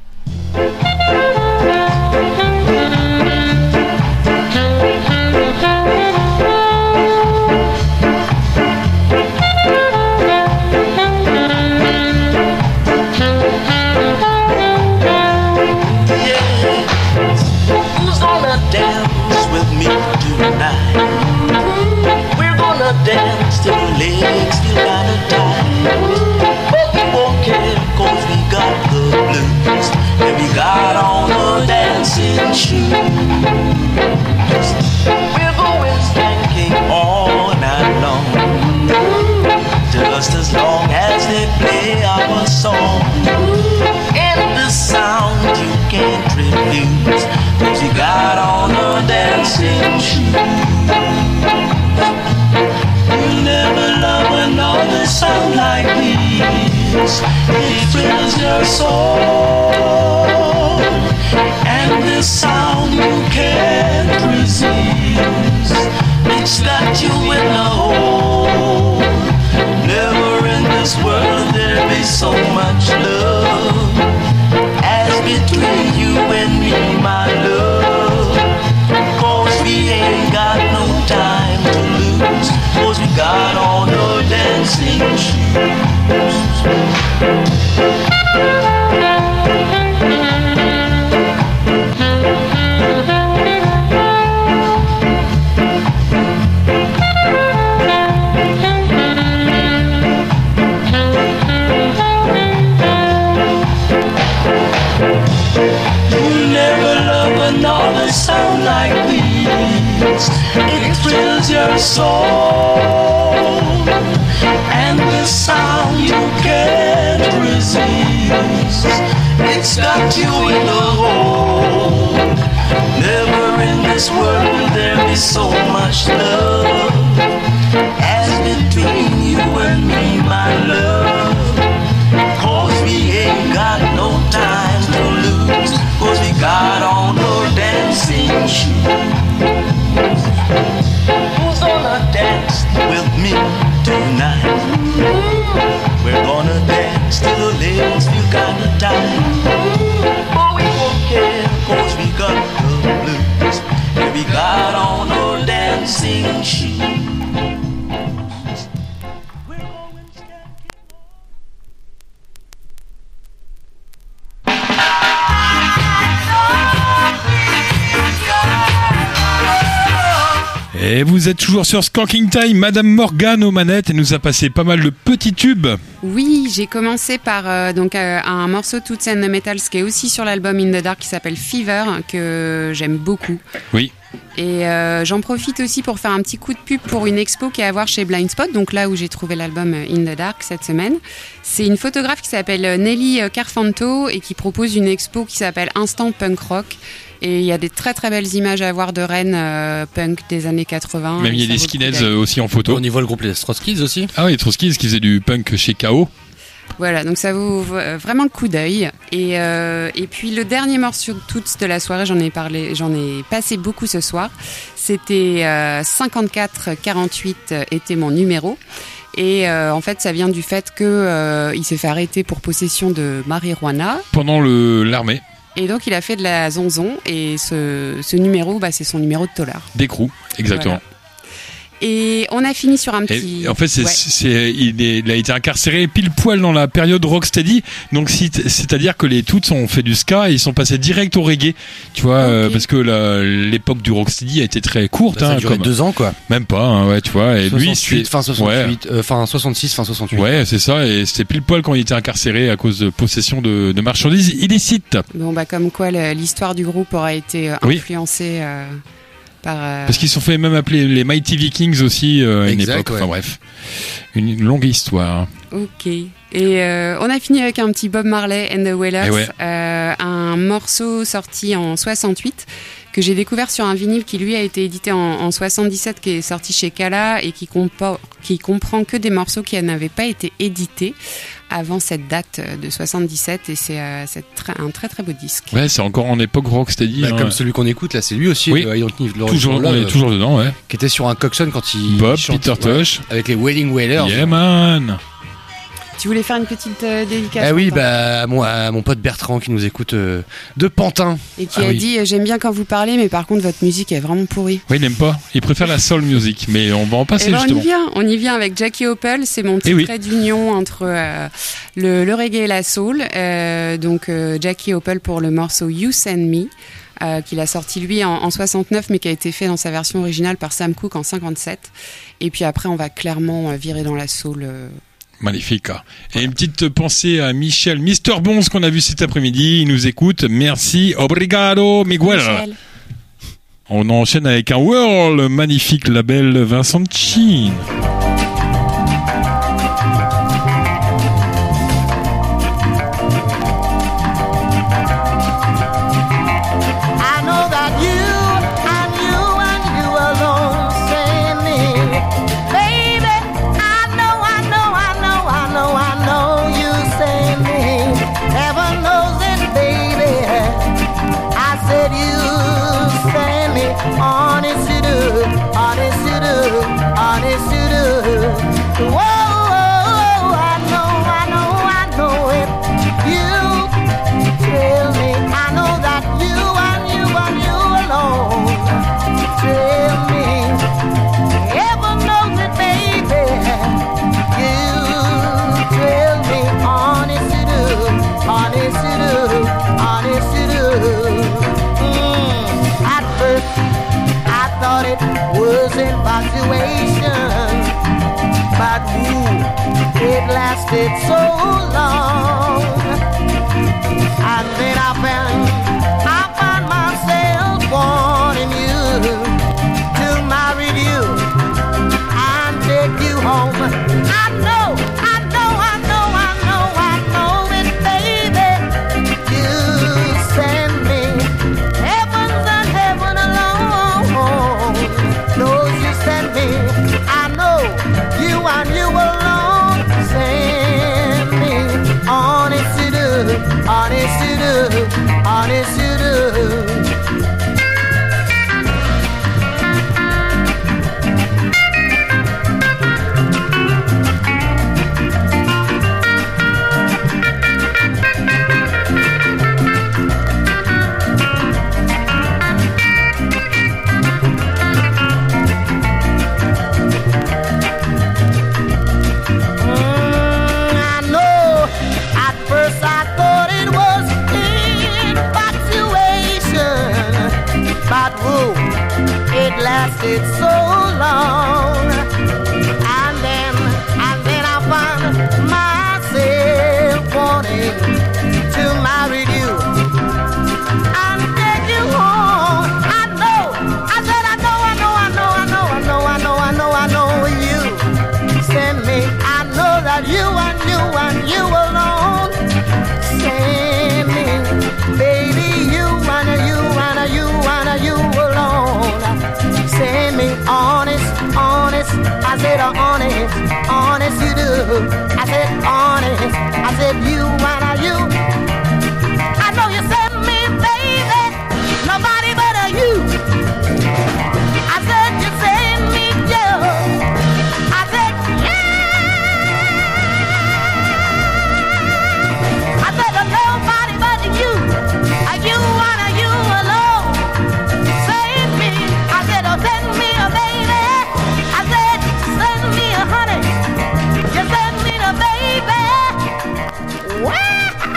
Who's gonna dance with me tonight? We're gonna dance till the legs feel kinda tight. But we won't care cause we got the blues, and we got on the dancing shoes. We're going spanking all night long, just as long as they play our song. And the sound you can't refuse, cause you got on the dancing shoes. You'll never love another sound like this. It thrills your soul, and this sound you can't resist. It's got you in the hole. Never in this world there'll be so much love as between you and me, my love. Cause we ain't got no time to lose, cause we got on the dancing shoes. soul. And the sound you can't resist, it's got you in the hole. Never in this world will there be so much love as between you and me, my love. Cause we ain't got no time to lose, cause we got on our dancing shoes. Who's gonna dance with me tonight? We're gonna dance till the ladies feel kinda tight. But we won't care, cause we got the blues, and we got on our dancing shoes.
Et vous êtes toujours sur Skanking Time, Madame Morgane aux manettes, et nous a passé pas mal de petits tubes.
Oui, j'ai commencé par euh, donc euh, un morceau de Toots and the Metals qui est aussi sur l'album In the Dark qui s'appelle Fever, que j'aime beaucoup.
Oui.
Et euh, j'en profite aussi pour faire un petit coup de pub pour une expo qui est à voir chez Blind Spot, donc là où j'ai trouvé l'album In the Dark cette semaine. C'est une photographe qui s'appelle Nelly Carfanto et qui propose une expo qui s'appelle Instant Punk Rock. Et il y a des très très belles images à voir de Rennes euh, punk des années quatre-vingts.
Même il y a des skinheads aussi en photo.
Au niveau le groupe les Trotskys aussi.
Ah oui, les Trotskys qui faisaient du punk chez K O.
Voilà, donc ça vaut vraiment le coup d'œil. Et, euh, et puis le dernier morceau de toutes de la soirée, j'en ai parlé, j'en ai passé beaucoup ce soir. C'était euh, cinquante-quatre quarante-huit était mon numéro. Et euh, en fait, ça vient du fait que euh, il s'est fait arrêter pour possession de marijuana
pendant le l'armée.
Et donc il a fait de la zonzon. Et ce, ce numéro, bah, c'est son numéro de tolard.
D'écrou, exactement.
Voilà. Et on a fini sur un petit...
Et en fait, c'est,
ouais.
c'est, il, est, il a été incarcéré pile poil dans la période rocksteady. Donc, c'est-à-dire que les Toots ont fait du ska et ils sont passés direct au reggae. Tu vois, okay. euh, parce que la, l'époque du rocksteady a été très courte.
Ça a
hein,
duré
comme,
deux ans, quoi.
Même pas, hein, ouais, tu vois. Et
soixante-huit,
lui,
fin soixante-huit,
ouais.
euh, fin soixante-six, fin soixante-huit.
Ouais, c'est ça. Et c'était pile poil quand il était incarcéré à cause de possession de, de marchandises illicites.
Bon, bah, comme quoi l'histoire du groupe aura été influencée... Oui. Euh... Par, euh...
Parce qu'ils se sont fait même appeler les Mighty Vikings aussi euh, à une époque. Ouais. Enfin bref, une longue histoire.
Ok. Et euh, on a fini avec un petit Bob Marley and the Wailers,
ouais.
euh, un morceau sorti en soixante-huit que j'ai découvert sur un vinyle qui lui a été édité en, en soixante-dix-sept, qui est sorti chez Kala et qui, compo- qui comprend que des morceaux qui n'avaient pas été édités avant cette date de soixante-dix-sept, et c'est, euh, c'est très, un très très beau disque.
Ouais, c'est encore en époque rocksteady.
Bah,
hein.
Comme celui qu'on écoute là, c'est lui aussi.
Oui.
Euh, I Don't Need Love,
toujours, on est
euh,
toujours dedans, ouais.
Qui était sur un Coxsone quand il.
Bob,
chante,
Peter Tosh.
Ouais, avec les Wailing Wailers.
Yeah man.
Tu voulais faire une petite euh, dédicace?
Ah oui, bah à mon, à mon pote Bertrand qui nous écoute euh, de Pantin.
Et qui
ah
a
oui.
dit, j'aime bien quand vous parlez, mais par contre votre musique est vraiment pourrie.
Oui, il n'aime pas. Il préfère la soul music, mais on va en passer
et ben
justement.
On y vient, on y vient avec Jackie Opel. C'est mon petit
oui.
trait d'union entre euh, le, le reggae et la soul. Euh, donc euh, Jackie Opel pour le morceau You Send Me. Euh, qu'il a sorti lui en, en soixante-neuf, mais qui a été fait dans sa version originale par Sam Cooke en cinquante-sept. Et puis après, on va clairement euh, virer dans la soul. Euh...
Magnifique. Et une petite pensée à Michel, Mister Bonds qu'on a vu cet après-midi. Il nous écoute. Merci. Obrigado, Miguel. Michel. On enchaîne avec un World, magnifique label Vincent Chin.
Honest to do, honest to do, honest to do. Whoa, whoa, whoa, I know, I know, I know it. You tell me, I know that you and you and you alone. Tell me, heaven knows it, baby. You tell me, honest to do, honest to do, honest to do. Mm, at first I thought it was infatuation, but ooh, it lasted so long. And then I found, I found myself wanting you to marry you. you and you alone. Send me, baby, you and you and you and you alone. Send me honest, honest. I said honest, honest you do. I said honest. I said you and you. I know you send me, baby. Nobody but you. I said you send me, Joe. I said yeah. I said nobody but you. You and you alone. Send me. I said oh, send me a baby. I said send me a honey. You send me the baby. Wow.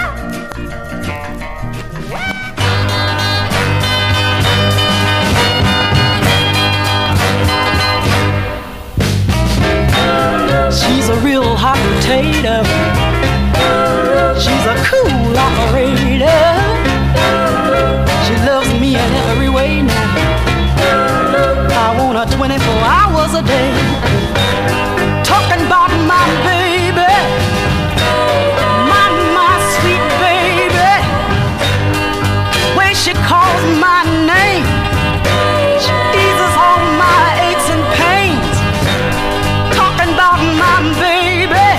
She's a real hot potato. She's a cool operator. She loves me in every way now. I want her twenty-four hours a day. Talking about my baby, my, my sweet baby. When she calls my name, she eases all my aches and pains. Talking about my baby,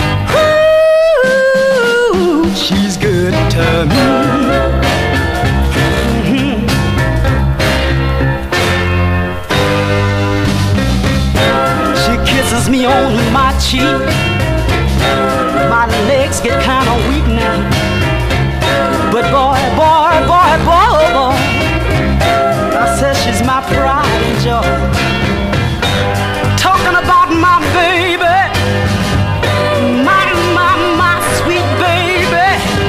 ooh, she's good to me. Mhm. She kisses me on my cheek. My legs get kind of weak now, but boy, boy, boy, boy, boy, I said she's my pride and joy. Talking about my baby, my, my, my sweet baby.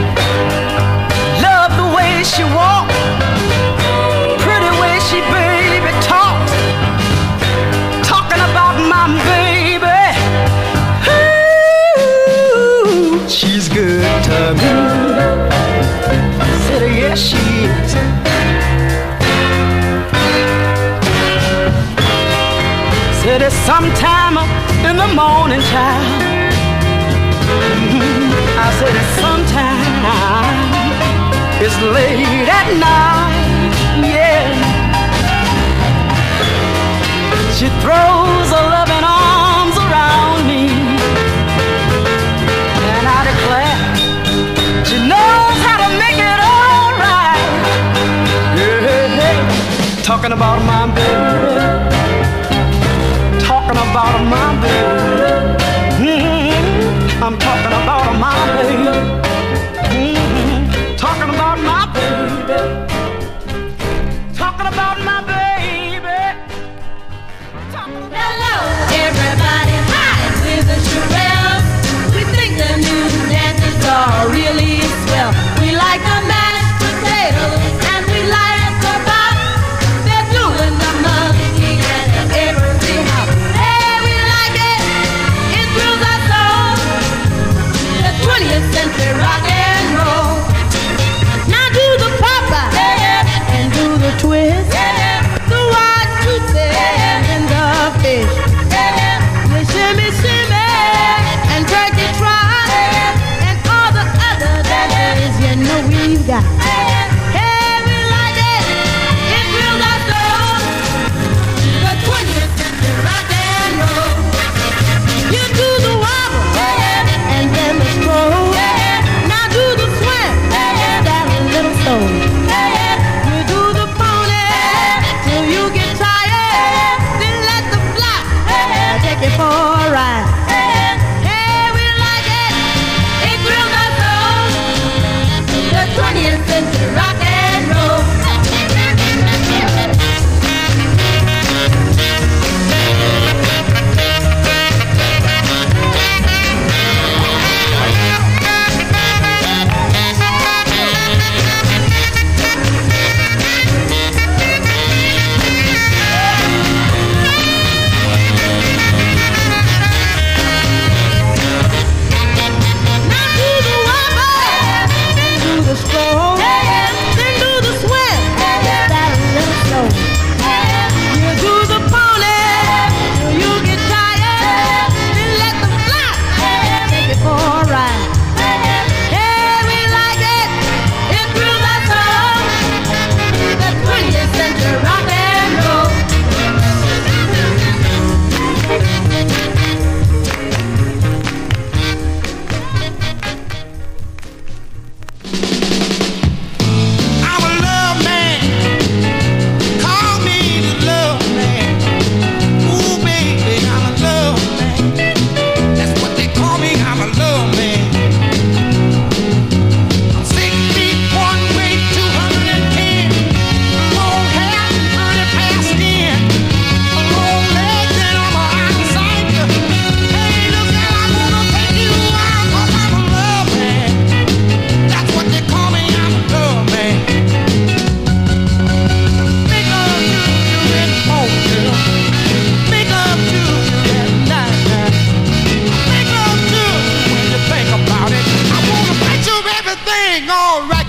Love the way she walks, pretty way she baby talks. Talking about my baby, ooh, she's good to me. Said yes she is. Said it's sometime in the morning time. Mhm. I said it's sometime, it's late at night, yeah. She throws her loving arms around me, and I declare she knows how to make it all right. Yeah, talking about my baby, talking about my baby. Mm-hmm. I'm talking about my baby. Mm-hmm. Talking about my baby. Talking about my baby.
Hello, everybody. Hi, we're the Shirelles. We think the new dances are really swell. We like the mashed potatoes and we like the bop. They're doing the monkey and every hop. Hey, we like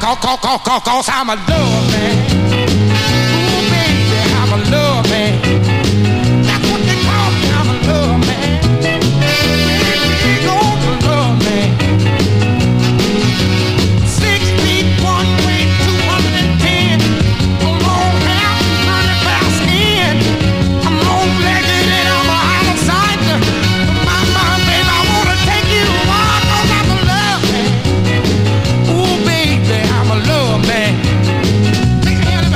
cause, cause, cause, cause, cause I'm a love man. Ooh, baby, I'm a love man. That's what they call me, I'm a love man. Big old love man. Six feet, one way, two hundred ten. A long hair, running fast skin. I'm long-legged and I'm a homicide. My, my, baby, I wanna take you on, cause I'm a love man. Ooh, baby, I'm a love man. Take a hand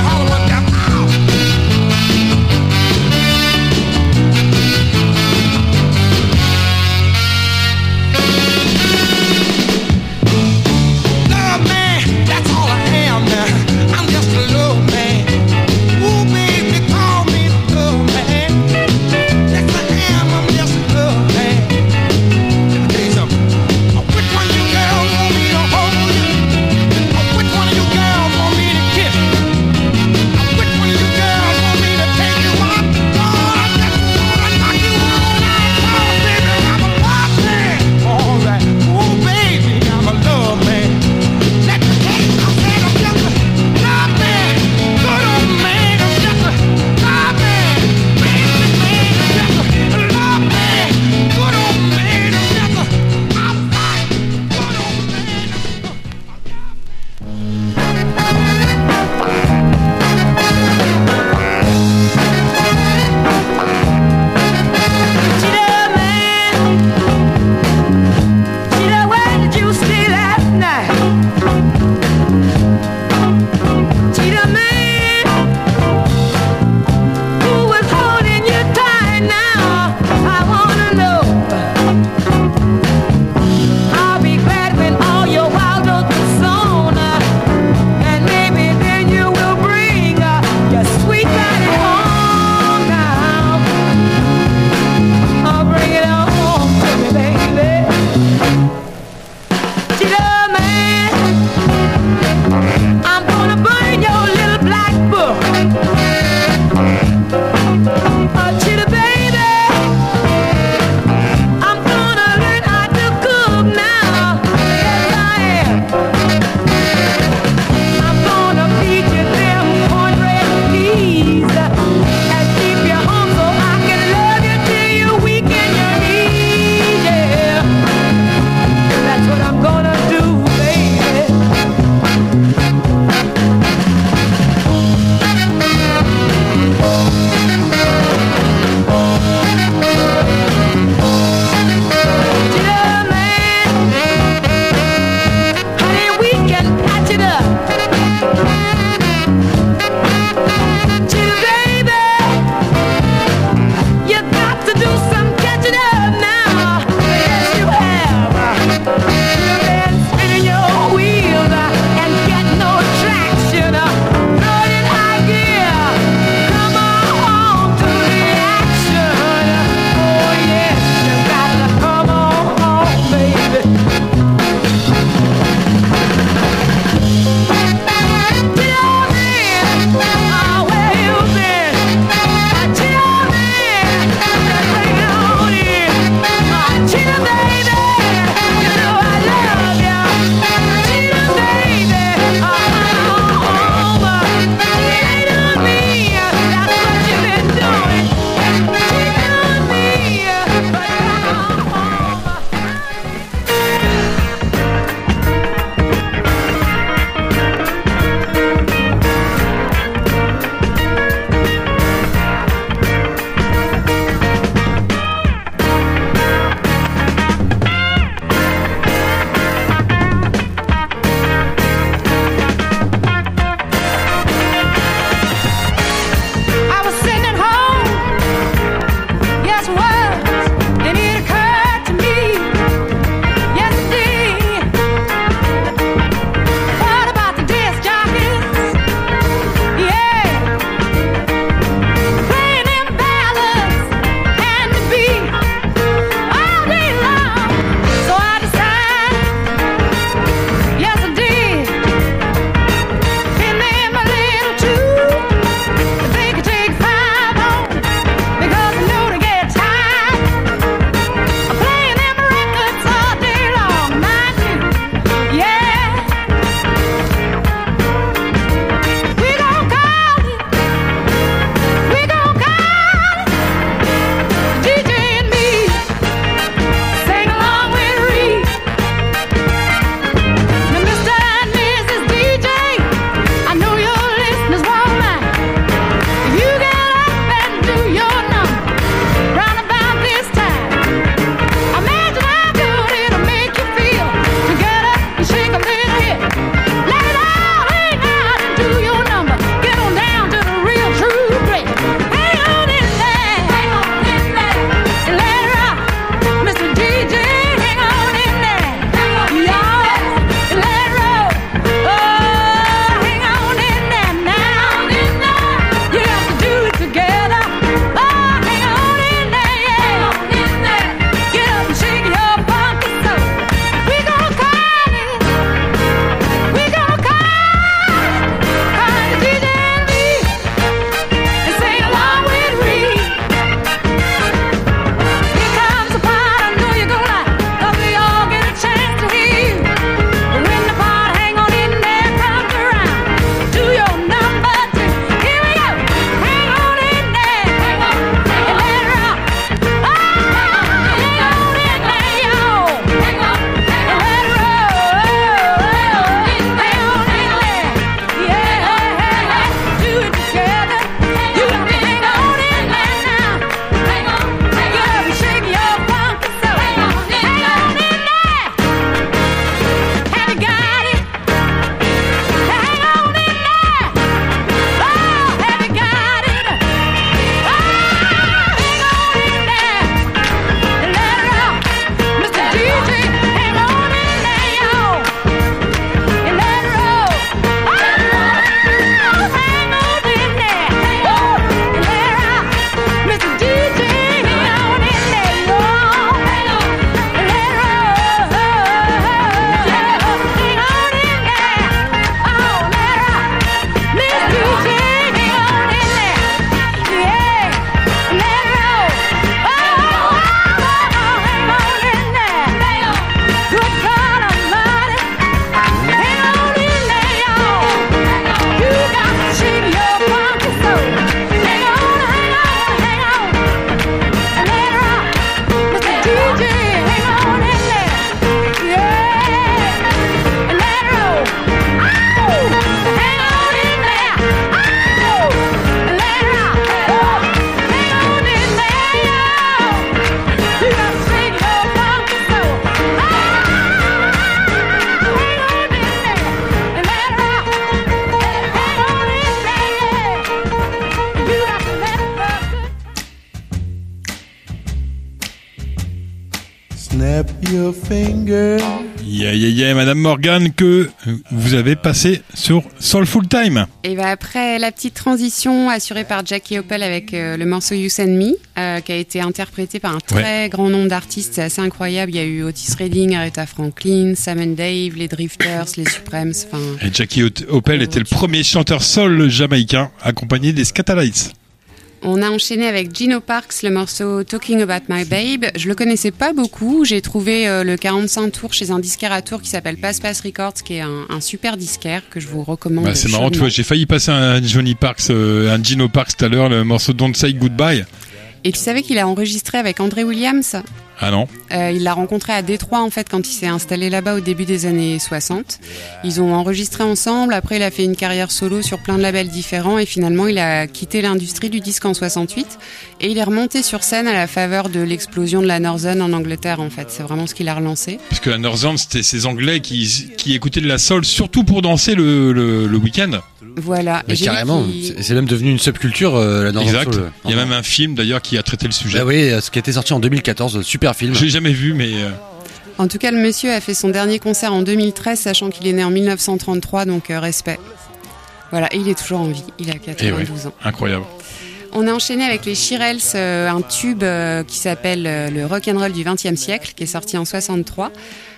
snap your finger.
Yeah, yeah, yeah, Madame Morgan, que vous avez passé sur Soulful Time.
Et bah après la petite transition assurée par Jackie Opel avec euh, le morceau You Send Me, euh, qui a été interprété par un très
Ouais.
grand nombre d'artistes, c'est assez incroyable. Il y a eu Otis Redding, Aretha Franklin, Sam and Dave, les Drifters, les Supremes, enfin.
Et Jackie Opel était le premier chanteur soul jamaïcain accompagné des Scatalites.
On a enchaîné avec Gino Parks le morceau Talking About My Babe. Je le connaissais pas beaucoup. J'ai trouvé euh, le quarante-cinq tours chez un disquaire à Tours qui s'appelle Pass Pass Records, qui est un, un super disquaire que je vous recommande.
Bah, c'est marrant, tu
chaudement.
vois, j'ai failli passer un Johnny Parks, euh, un Gino Parks tout à l'heure, le morceau Don't Say Goodbye.
Et tu savais qu'il a enregistré avec André Williams?
Ah non.
Euh, il l'a rencontré à Détroit en fait quand il s'est installé là-bas au début des années soixante. Ils ont enregistré ensemble, après il a fait une carrière solo sur plein de labels différents et finalement il a quitté l'industrie du disque en soixante-huit et il est remonté sur scène à la faveur de l'explosion de la Northern en Angleterre en fait. C'est vraiment ce qui l'a relancé.
Parce que la Northern, c'était ces Anglais qui, qui écoutaient de la soul, surtout pour danser le, le, le week-end.
Voilà.
Mais
Et j'ai vu
carrément,
qu'il-
c'est- c'est même devenu une subculture, euh, la Northern
Exact.
Soul.
Il y a même un film d'ailleurs qui a traité le sujet.
Bah oui, euh, ce qui a été sorti en deux mille quatorze, super film.
Je l'ai jamais vu, mais euh,
En tout cas, le monsieur a fait son dernier concert en deux mille treize, sachant qu'il est né en mille neuf cent trente-trois, donc euh, respect. Voilà, et il est toujours en vie, il a
eh ouais,
quatre-vingt-douze ans.
incroyable.
On a enchaîné avec les Shirelles, euh, un tube euh, qui s'appelle euh, le rock'n'roll du vingtième siècle, qui est sorti en soixante-trois.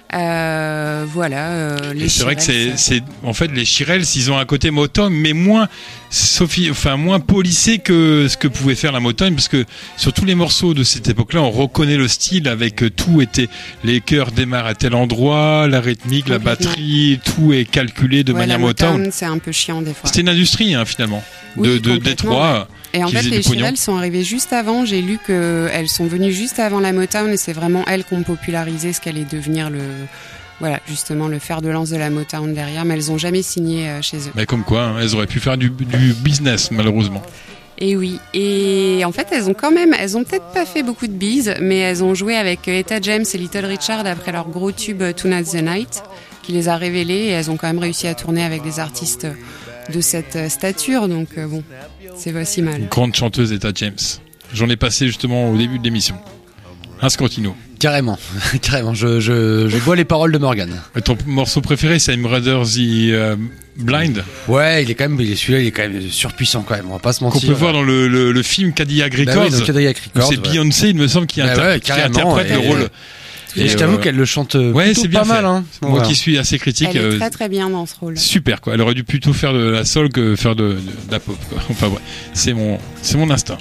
Euh, voilà. euh, les
Et c'est vrai que
Shirelles,
c'est, c'est, en fait, les Shirelles, ils ont un côté Motown, mais moins, Sophie, enfin, moins policé que ce que pouvait faire la Motown, parce que sur tous les morceaux de cette époque-là, on reconnaît le style avec euh, tout était, les chœurs démarrent à tel endroit, la rythmique, la
Complètement.
batterie, tout est calculé de
ouais,
manière
la
Motown.
Motown, c'est un peu chiant des fois.
C'était une industrie, hein, finalement,
Oui,
de, de
complètement,
Détroit.
Et en
qui
fait,
faisait
les
du pognon.
Shirelles sont arrivées juste avant. J'ai lu qu'elles sont venues juste avant la Motown et c'est vraiment elles qui ont popularisé ce qu'allait devenir le, voilà, justement le fer de lance de la Motown derrière. Mais elles ont jamais signé euh, chez eux.
Mais comme quoi, hein, elles auraient pu faire du, du business, malheureusement.
Et oui. Et en fait, elles ont quand même, elles ont peut-être pas fait beaucoup de bises, mais elles ont joué avec Etta James et Little Richard après leur gros tube Tonight's the Night, qui les a révélés. Et elles ont quand même réussi à tourner avec des artistes de cette euh, stature. Donc euh, bon, c'est pas si mal.
Une grande chanteuse Etta James. J'en ai passé justement au début de l'émission. Un Scantino.
Carrément, carrément. Je, je, je bois les paroles de Morgan.
Et ton morceau préféré, c'est I'm Rather the euh, Blind,
Ouais, il est quand même, il est, celui-là, il est quand même surpuissant quand même. On va pas se
qu'on
mentir.
peut voir dans le, le, le film Cadillac
Bah
Records.
oui, dans Cadillac
où
Records,
c'est
ouais.
Beyoncé, il me semble, qui,
Bah
inter-
ouais,
qui
carrément,
interprète
et-
le rôle.
Et je t'avoue
euh,
qu'elle le chante euh,
Ouais,
plutôt
c'est bien
pas
fait.
mal. Hein.
Moi
Voilà.
qui suis assez critique,
Elle est
euh,
très très bien dans ce rôle.
super quoi. Elle aurait dû plutôt faire de la soul que faire de, de, de la pop. Quoi. Enfin ouais, c'est mon, c'est mon instinct.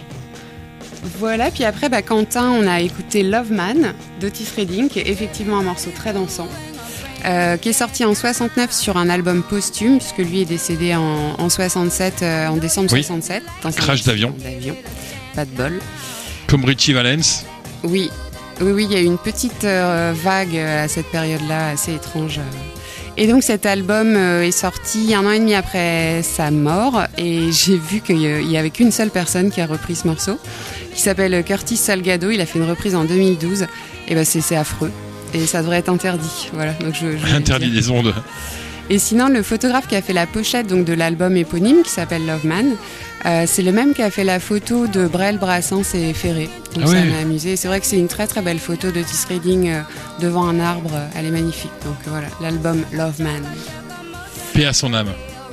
Voilà, puis après, bah, Quentin, on a écouté Love Man d'Otis Redding, qui est effectivement un morceau très dansant, euh, qui est sorti en soixante-neuf sur un album posthume, puisque lui est décédé en, en soixante-sept, euh, en décembre
Oui.
soixante-sept. Dans un
Crash
accident
d'avion.
d'avion. Pas de bol.
Comme Richie Valens.
Oui, oui, oui, il y a eu une petite euh, vague euh, à cette période-là, assez étrange. euh. Et donc cet album euh, est sorti un an et demi après sa mort, et j'ai vu qu'il y avait qu'une seule personne qui a repris ce morceau, qui s'appelle Curtis Salgado. Il a fait une reprise en deux mille douze, et ben c'est, c'est affreux, et ça devrait être interdit. Voilà, donc je, je voulais le
Interdit
dire.
des ondes.
Et sinon, le photographe qui a fait la pochette donc, de l'album éponyme, qui s'appelle Love Man, euh, c'est le même qui a fait la photo de Brel, Brassens et Ferré. Donc
Ah
ça
ouais.
m'a amusé. C'est vrai que c'est une très très belle photo d'Otis Redding euh, devant un arbre. Elle est magnifique. Donc euh, voilà, l'album Love Man.
Paix à son âme.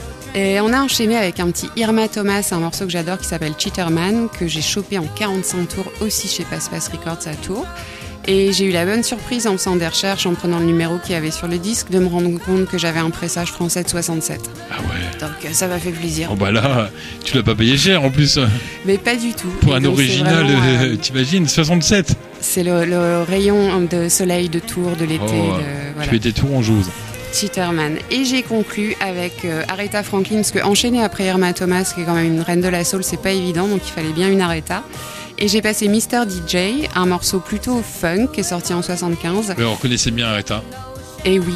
Et on a enchaîné avec un petit Irma Thomas, un morceau que j'adore qui s'appelle Cheaterman, que j'ai chopé en quarante-cinq tours aussi chez Pass Pass Records à Tours. Et j'ai eu la bonne surprise en faisant des recherches, en prenant le numéro qu'il y avait sur le disque, de me rendre compte que j'avais un pressage français de soixante-sept.
Ah ouais.
Donc euh, ça m'a fait plaisir.
Oh bah là, tu l'as pas payé cher en plus.
Mais pas du tout.
Pour
Et
un
donc, c'est
original,
vraiment, euh,
euh, t'imagines, soixante-sept.
c'est le, le rayon de soleil de Tours, de l'été.
Oh,
de, voilà.
Tu étais tout en jouze.
Cheaterman. Et j'ai conclu avec euh, Aretha Franklin, parce que enchaîner après Irma Thomas, qui est quand même une reine de la soul, c'est pas évident, donc il fallait bien une Aretha. Et j'ai passé mister D J, un morceau plutôt funk, qui est sorti en soixante-quinze.
Mais on reconnaissait bien Aretha.
Et oui,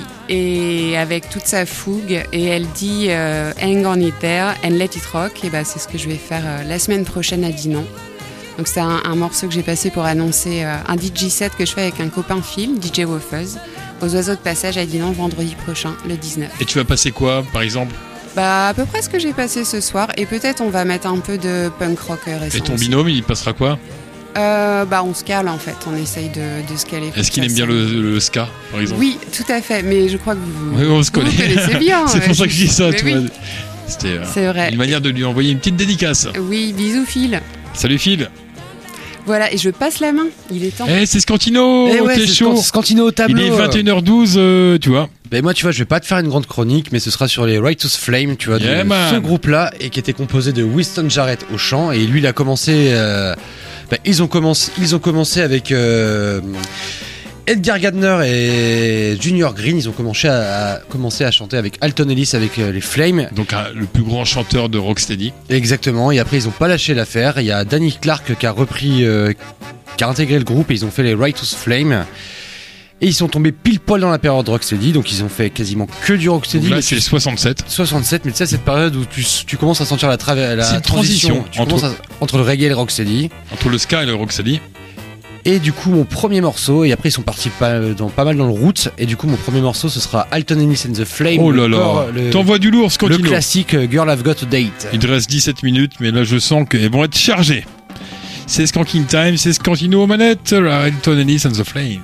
et avec toute sa fougue, et elle dit euh, Hang on it there and let it rock. Et bah c'est ce que je vais faire euh, la semaine prochaine à Dinan. Donc c'est un, un morceau que j'ai passé pour annoncer euh, un D J set que je fais avec un copain Phil, D J Woffers, aux Oiseaux de Passage à Dinan vendredi prochain, le dix-neuf.
Et tu vas passer quoi, par exemple?
Bah à peu près ce que j'ai passé ce soir, et peut-être on va mettre un peu de punk rock récent.
Et ton
aussi.
binôme, il passera quoi?
Euh, bah, on se cale en fait, on essaye de, de se caler.
Est-ce qu'il aime bien le, le ska, par exemple?
Oui, tout à fait, mais je crois que vous,
oui, on se connaît.
vous connaissez bien.
C'est pour ça que je dis ça,
mais
tu
oui.
vois. C'était euh,
C'est vrai.
une manière de lui envoyer une petite dédicace.
Oui, bisous Phil.
Salut Phil.
Voilà, et je passe la main, il est temps.
Eh, c'est Scantino,
Eh ouais,
t'es
c'est
chaud.
Scan- Scantino au tableau.
Il est vingt et une heures douze, euh, tu vois.
Ben moi, tu vois, je vais pas te faire une grande chronique, mais ce sera sur les Righteous Flame, tu vois,
Yeah,
de
man.
ce groupe-là, et qui était composé de Winston Jarrett au chant, et lui, il a commencé. Euh, ben, ils ont commencé, ils ont commencé avec euh, Edgar Gardner et Junior Green. Ils ont commencé à, à commencer à chanter avec Alton Ellis avec euh, les Flames.
Donc euh, le plus grand chanteur de Rocksteady.
Exactement. Et après, ils ont pas lâché l'affaire. Il y a Danny Clark qui a repris, euh, qui a intégré le groupe, et ils ont fait les Righteous Flame. Et ils sont tombés pile poil dans la période Rocksteady, donc ils ont fait quasiment que du Rocksteady.
Donc là, c'est le soixante-sept.
soixante-sept, mais tu sais, cette période où tu, tu commences à sentir la, trava- la
C'est une
transition,
transition
tu
entre-
commences à- entre le reggae et le Rocksteady.
Entre le ska et le Rocksteady.
Et du coup, mon premier morceau, et après ils sont partis pas, dans, pas mal dans le route, et du coup, mon premier morceau, ce sera Alton Ellis and the Flame.
Oh là
le
là.
corps- le,
T'envoies du lourd,
le
Scantino.
classique euh, Girl I've Got a Date.
Il te reste dix-sept minutes, mais là, je sens qu'elles vont être chargées. C'est Skanking Time, c'est Scantino aux manettes. Alton Ellis and the Flames.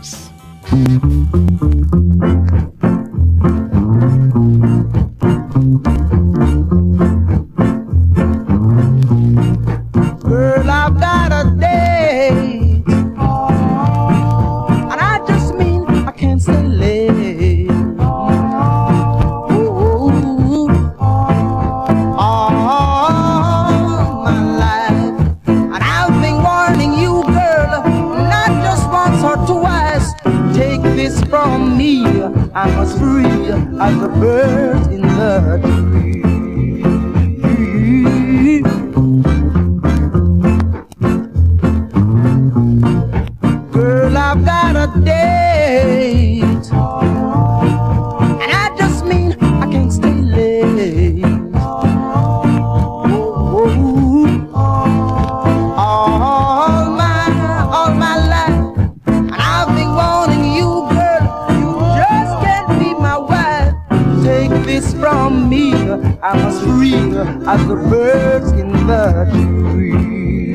Girl, I've got a date, and I just mean I can't stay late. Ooh, all my life, and I've been warning you, girl, not just once or twice. Take this from me, I'm as free as the birds in the tree. Girl, I've got a date, and I just mean I can't stay late. Ooh, all my, all my life, and I've been wanting you, girl. You just can't be my wife. Take this from me, I'm as free as the birds in the tree.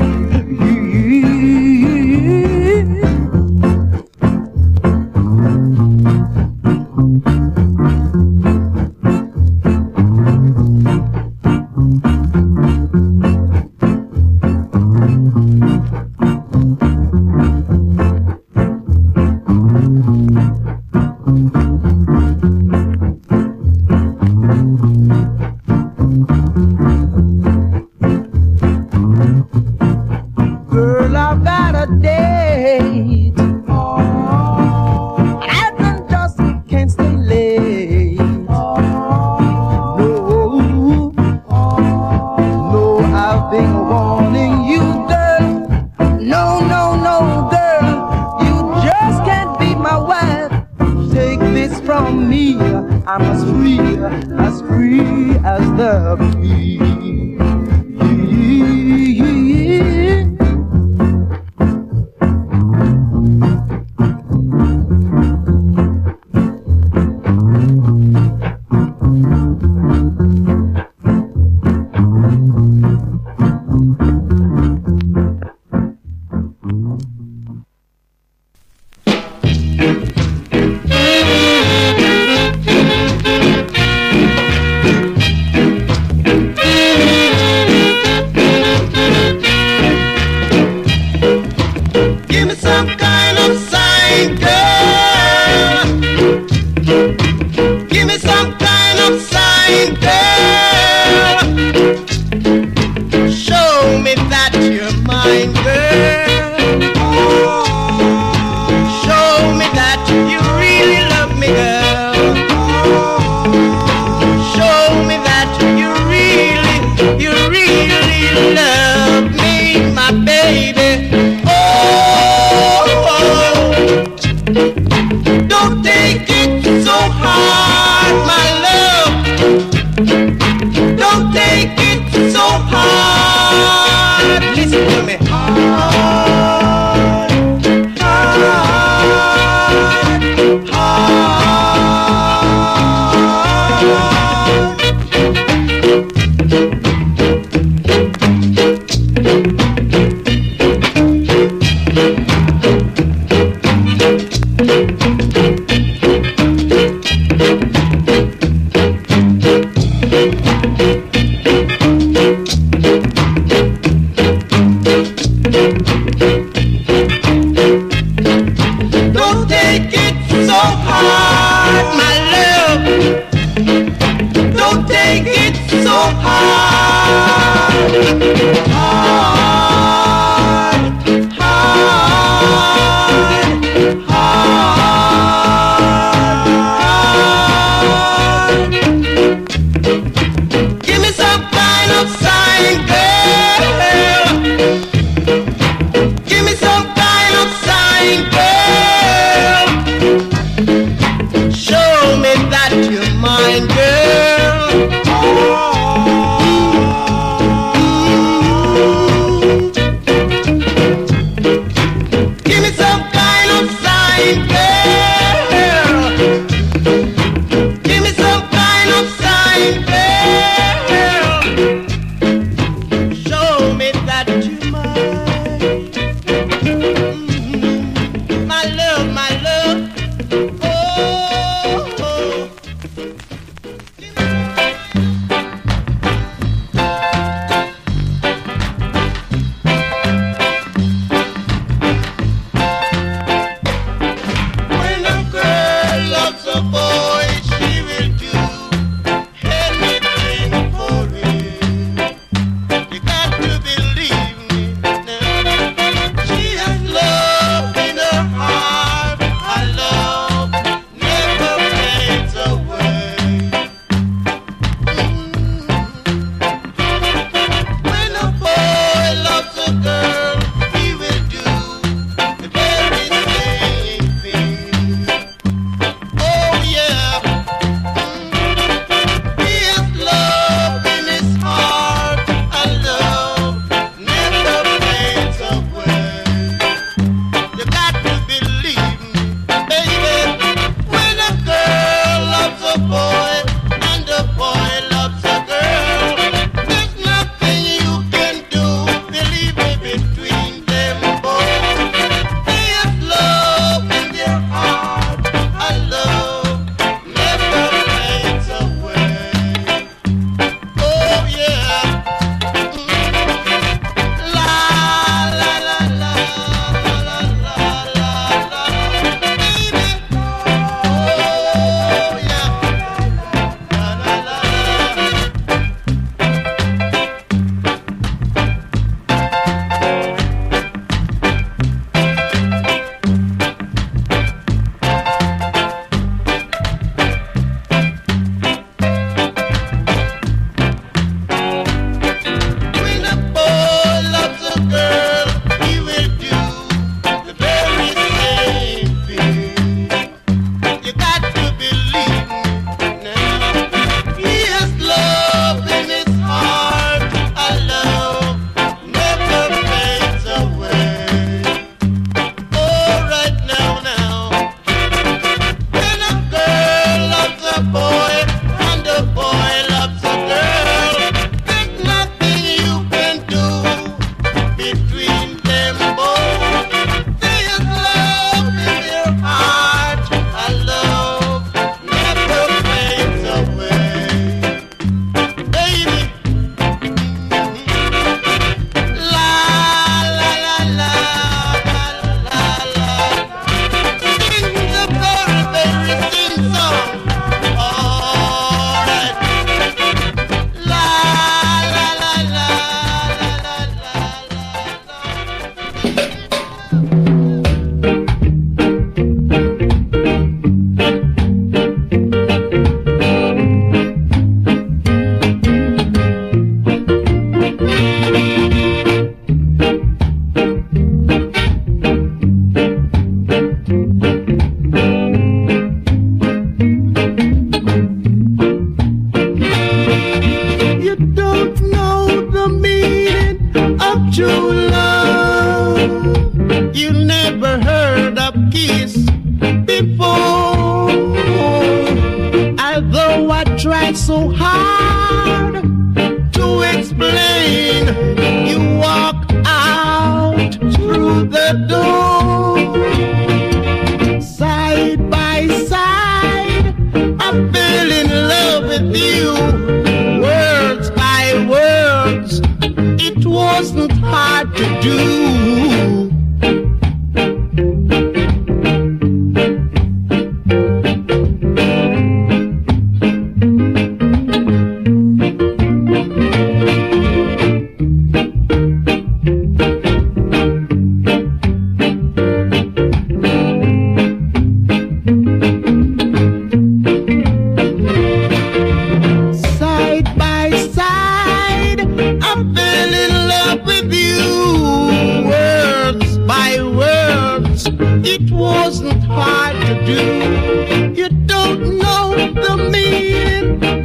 Girl, I've got a date, and I can just can't stay late. No, no, I've been warning you, girl. No, no, no, girl, you just can't be my wife. Take this from me, I'm as free, as free as the bee.
Thank you.
Give me some kind of sign, girl. Give me some kind of sign, girl. Show me that you're mine, girl.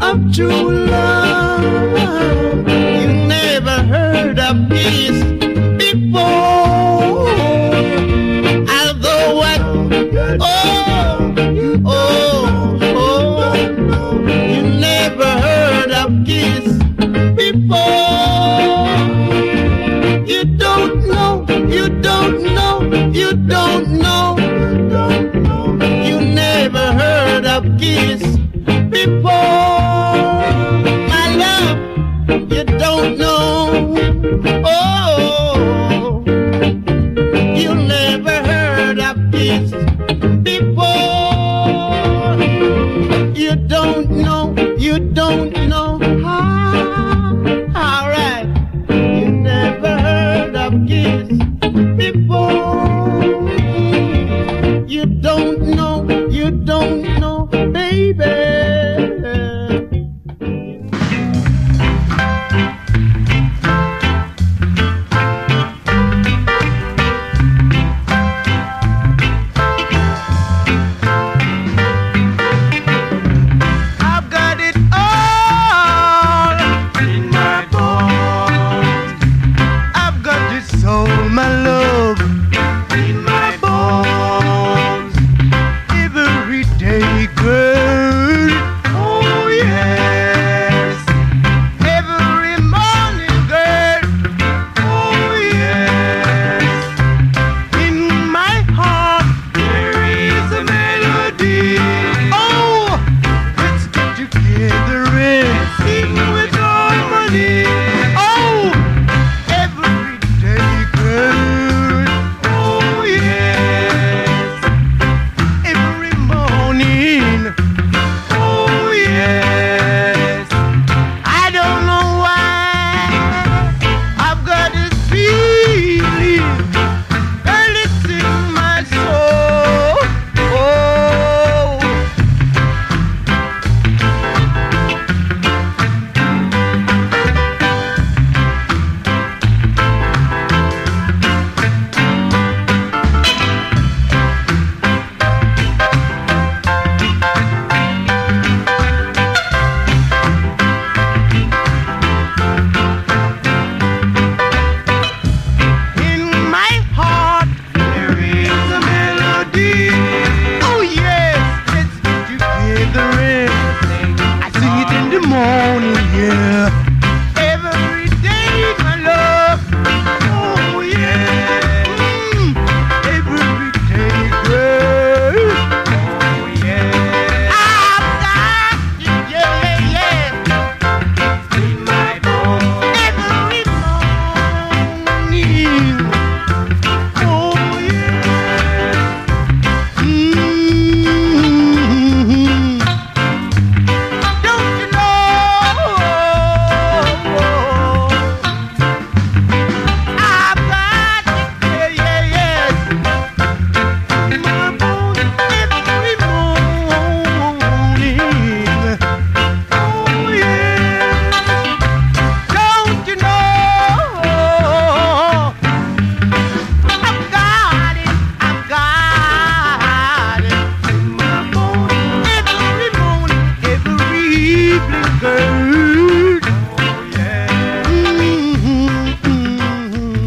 of true love. You never heard of peace before. Although what? Oh, oh, oh. You never heard of peace before. You don't know, you don't know, you don't know. You never heard of kiss before. My love, you don't know. Oh, you never heard of kiss before. You don't know, you don't know. Ah, all right. You never heard of kiss before. You don't know, you don't know, baby. I've got it all in my bones. I've got this soul, my love, in my bones. Every day, girl. Oh yes. Every morning, girl. Oh yes. In my heart there is a melody. Oh, let's get together and sing with harmony. Oh, every day, girl. Oh yes. Every morning. Oh yes. I don't know why I've got this feeling, and it's in my soul. Oh. In my heart there is a melody. Oh yes, let's get together and sing. I sing it in the morning, yeah. Every day, my love. Oh yeah. Mm. Every day, girl. Oh yeah. I've got you, yeah, yeah, yeah. In my bones. Every morning. Oh yeah. Mm. Don't you know? I've got it, yeah, yeah, yeah. In my bones every morning. Oh yeah. Don't you know? I've got it, I've got it in my bones every morning, every evening, girl. Oh yeah. Mm-hmm, mm-hmm,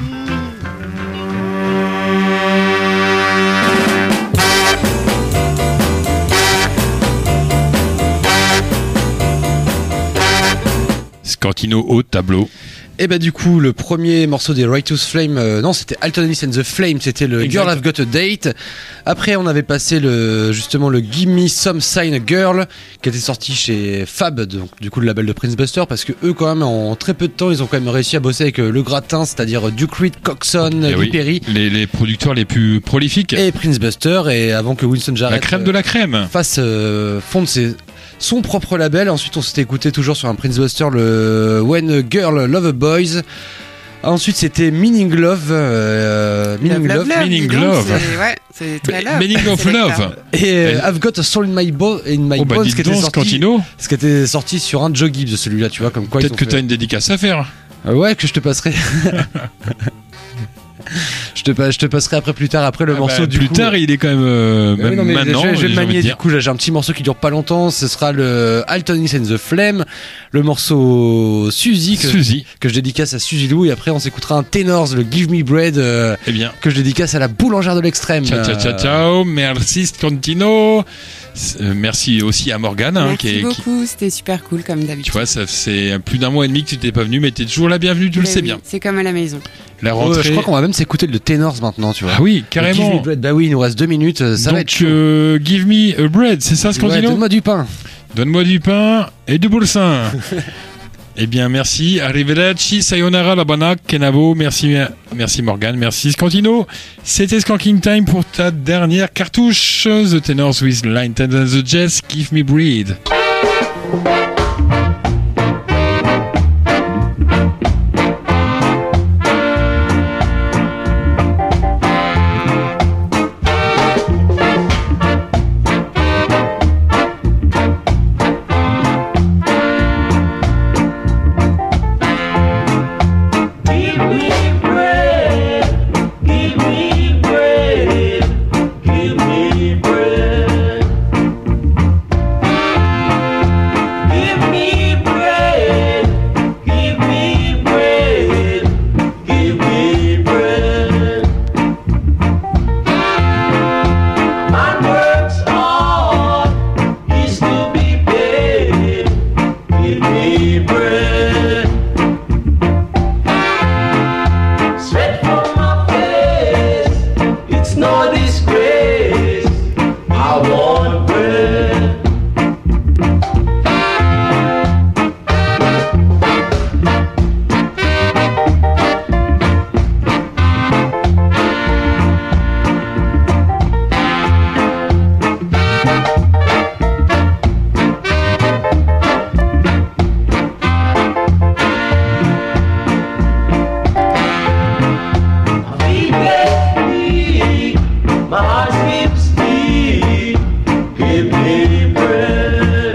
Scantino au tableau.
Et bah du coup le premier morceau des Righteous Flame, euh, non c'était Altonis and the Flame, c'était le
Exact.
Girl I've Got a Date. Après on avait passé le justement le Give Me Some Sign Girl qui était sorti chez Fab, donc du coup le label de Prince Buster, parce que eux quand même en très peu de temps ils ont quand même réussi à bosser avec euh, le gratin, c'est-à-dire Duke Reed, Coxon,
Eh
Lee
oui,
Perry
les, les producteurs les plus prolifiques.
et Prince Buster, et avant que Winston Jarrett
La crème de la crème.
fasse euh, fondre ses, son propre label. Ensuite on s'était écouté toujours sur un Prince Buster le When a Girl Love a Boys. Ensuite c'était Meaning Love, euh, Meaning Love,
Meaning
dis donc,
Love.
c'est- Ouais, c'est très love.
Meaning of
C'est
Love.
lecteur.
et euh, I've Got a Soul in My, bo- in my
Oh bah
Bones,
dites
qui était
donc,
sorti,
Scantino.
ce qui était sorti sur un Joe Gibbs, celui-là, tu vois, comme quoi.
Peut-être
ils ont
que
fait-
t'as une dédicace à faire.
Euh, ouais, que je te passerai. Je Je te, pa- je te passerai après plus tard, après le
Ah
morceau
bah,
du
plus
coup.
tard, il est quand même euh,
Mais oui,
même
non, mais
maintenant.
je, je vais
j'ai
me
envie de
manier du
dire.
coup, là j'ai un petit morceau qui dure pas longtemps, ce sera le Altonis and the Flame, le morceau Suzy que,
Suzy.
que je dédicace à Suzy Lou, et après on s'écoutera un Tenors, le Give Me Bread euh,
Eh bien.
que je dédicace à la boulangère de l'extrême.
Ciao, ciao, ciao,
Euh,
ciao. Merci, Scantino. Euh, merci aussi à Morgane. Hein,
Merci
qui est, qui-
beaucoup, c'était super cool comme d'habitude.
tu vois, ça c'est plus d'un mois et demi que tu t'es pas venu, mais t'es toujours la bienvenue, tu le
Mais
sais
oui,
bien.
C'est comme à la maison.
La
ouais,
rentrée.
je crois qu'on va même s'écouter le Tenors maintenant, tu vois.
Ah oui,
Le Give
carrément.
Me Bread, bah oui, il nous reste deux minutes, euh, ça va
Donc,
être chaud.
euh, give me a bread, c'est ça,
Ouais,
Scantino?
donne-moi du pain.
Donne-moi du pain et du boursin. Eh bien, merci. Arrivederci, sayonara, la bana, kenavo. Merci, merci Morgane, merci Scantino. C'était Skanking Time pour ta dernière cartouche. The Tenors with Line ten and the Jets, Give Me Breed.
Give me bread, give me bread, give me bread. Give me bread, give me bread, give me bread. My work's hard, is to be paid. Give me bread. Sweat from my face, it's no disgrace. I want bread. Feet get weak, my heart skips deep. Give me bread.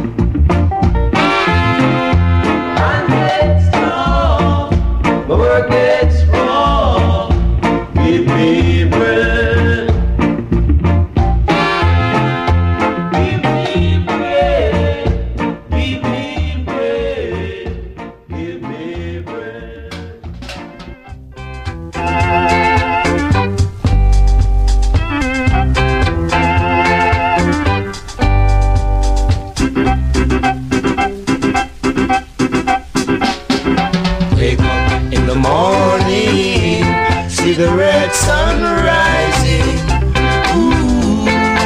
Hand gets tough, my work gets rough. Give me bread. Give me bread. Give me bread. Give me bread. Wake up in the morning, see the red sun rising. Ooh.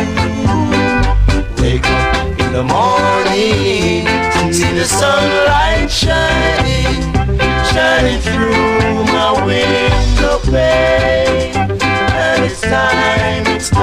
Wake up in the morning, see the sunlight shining, shining through my window pane. And it's time, it's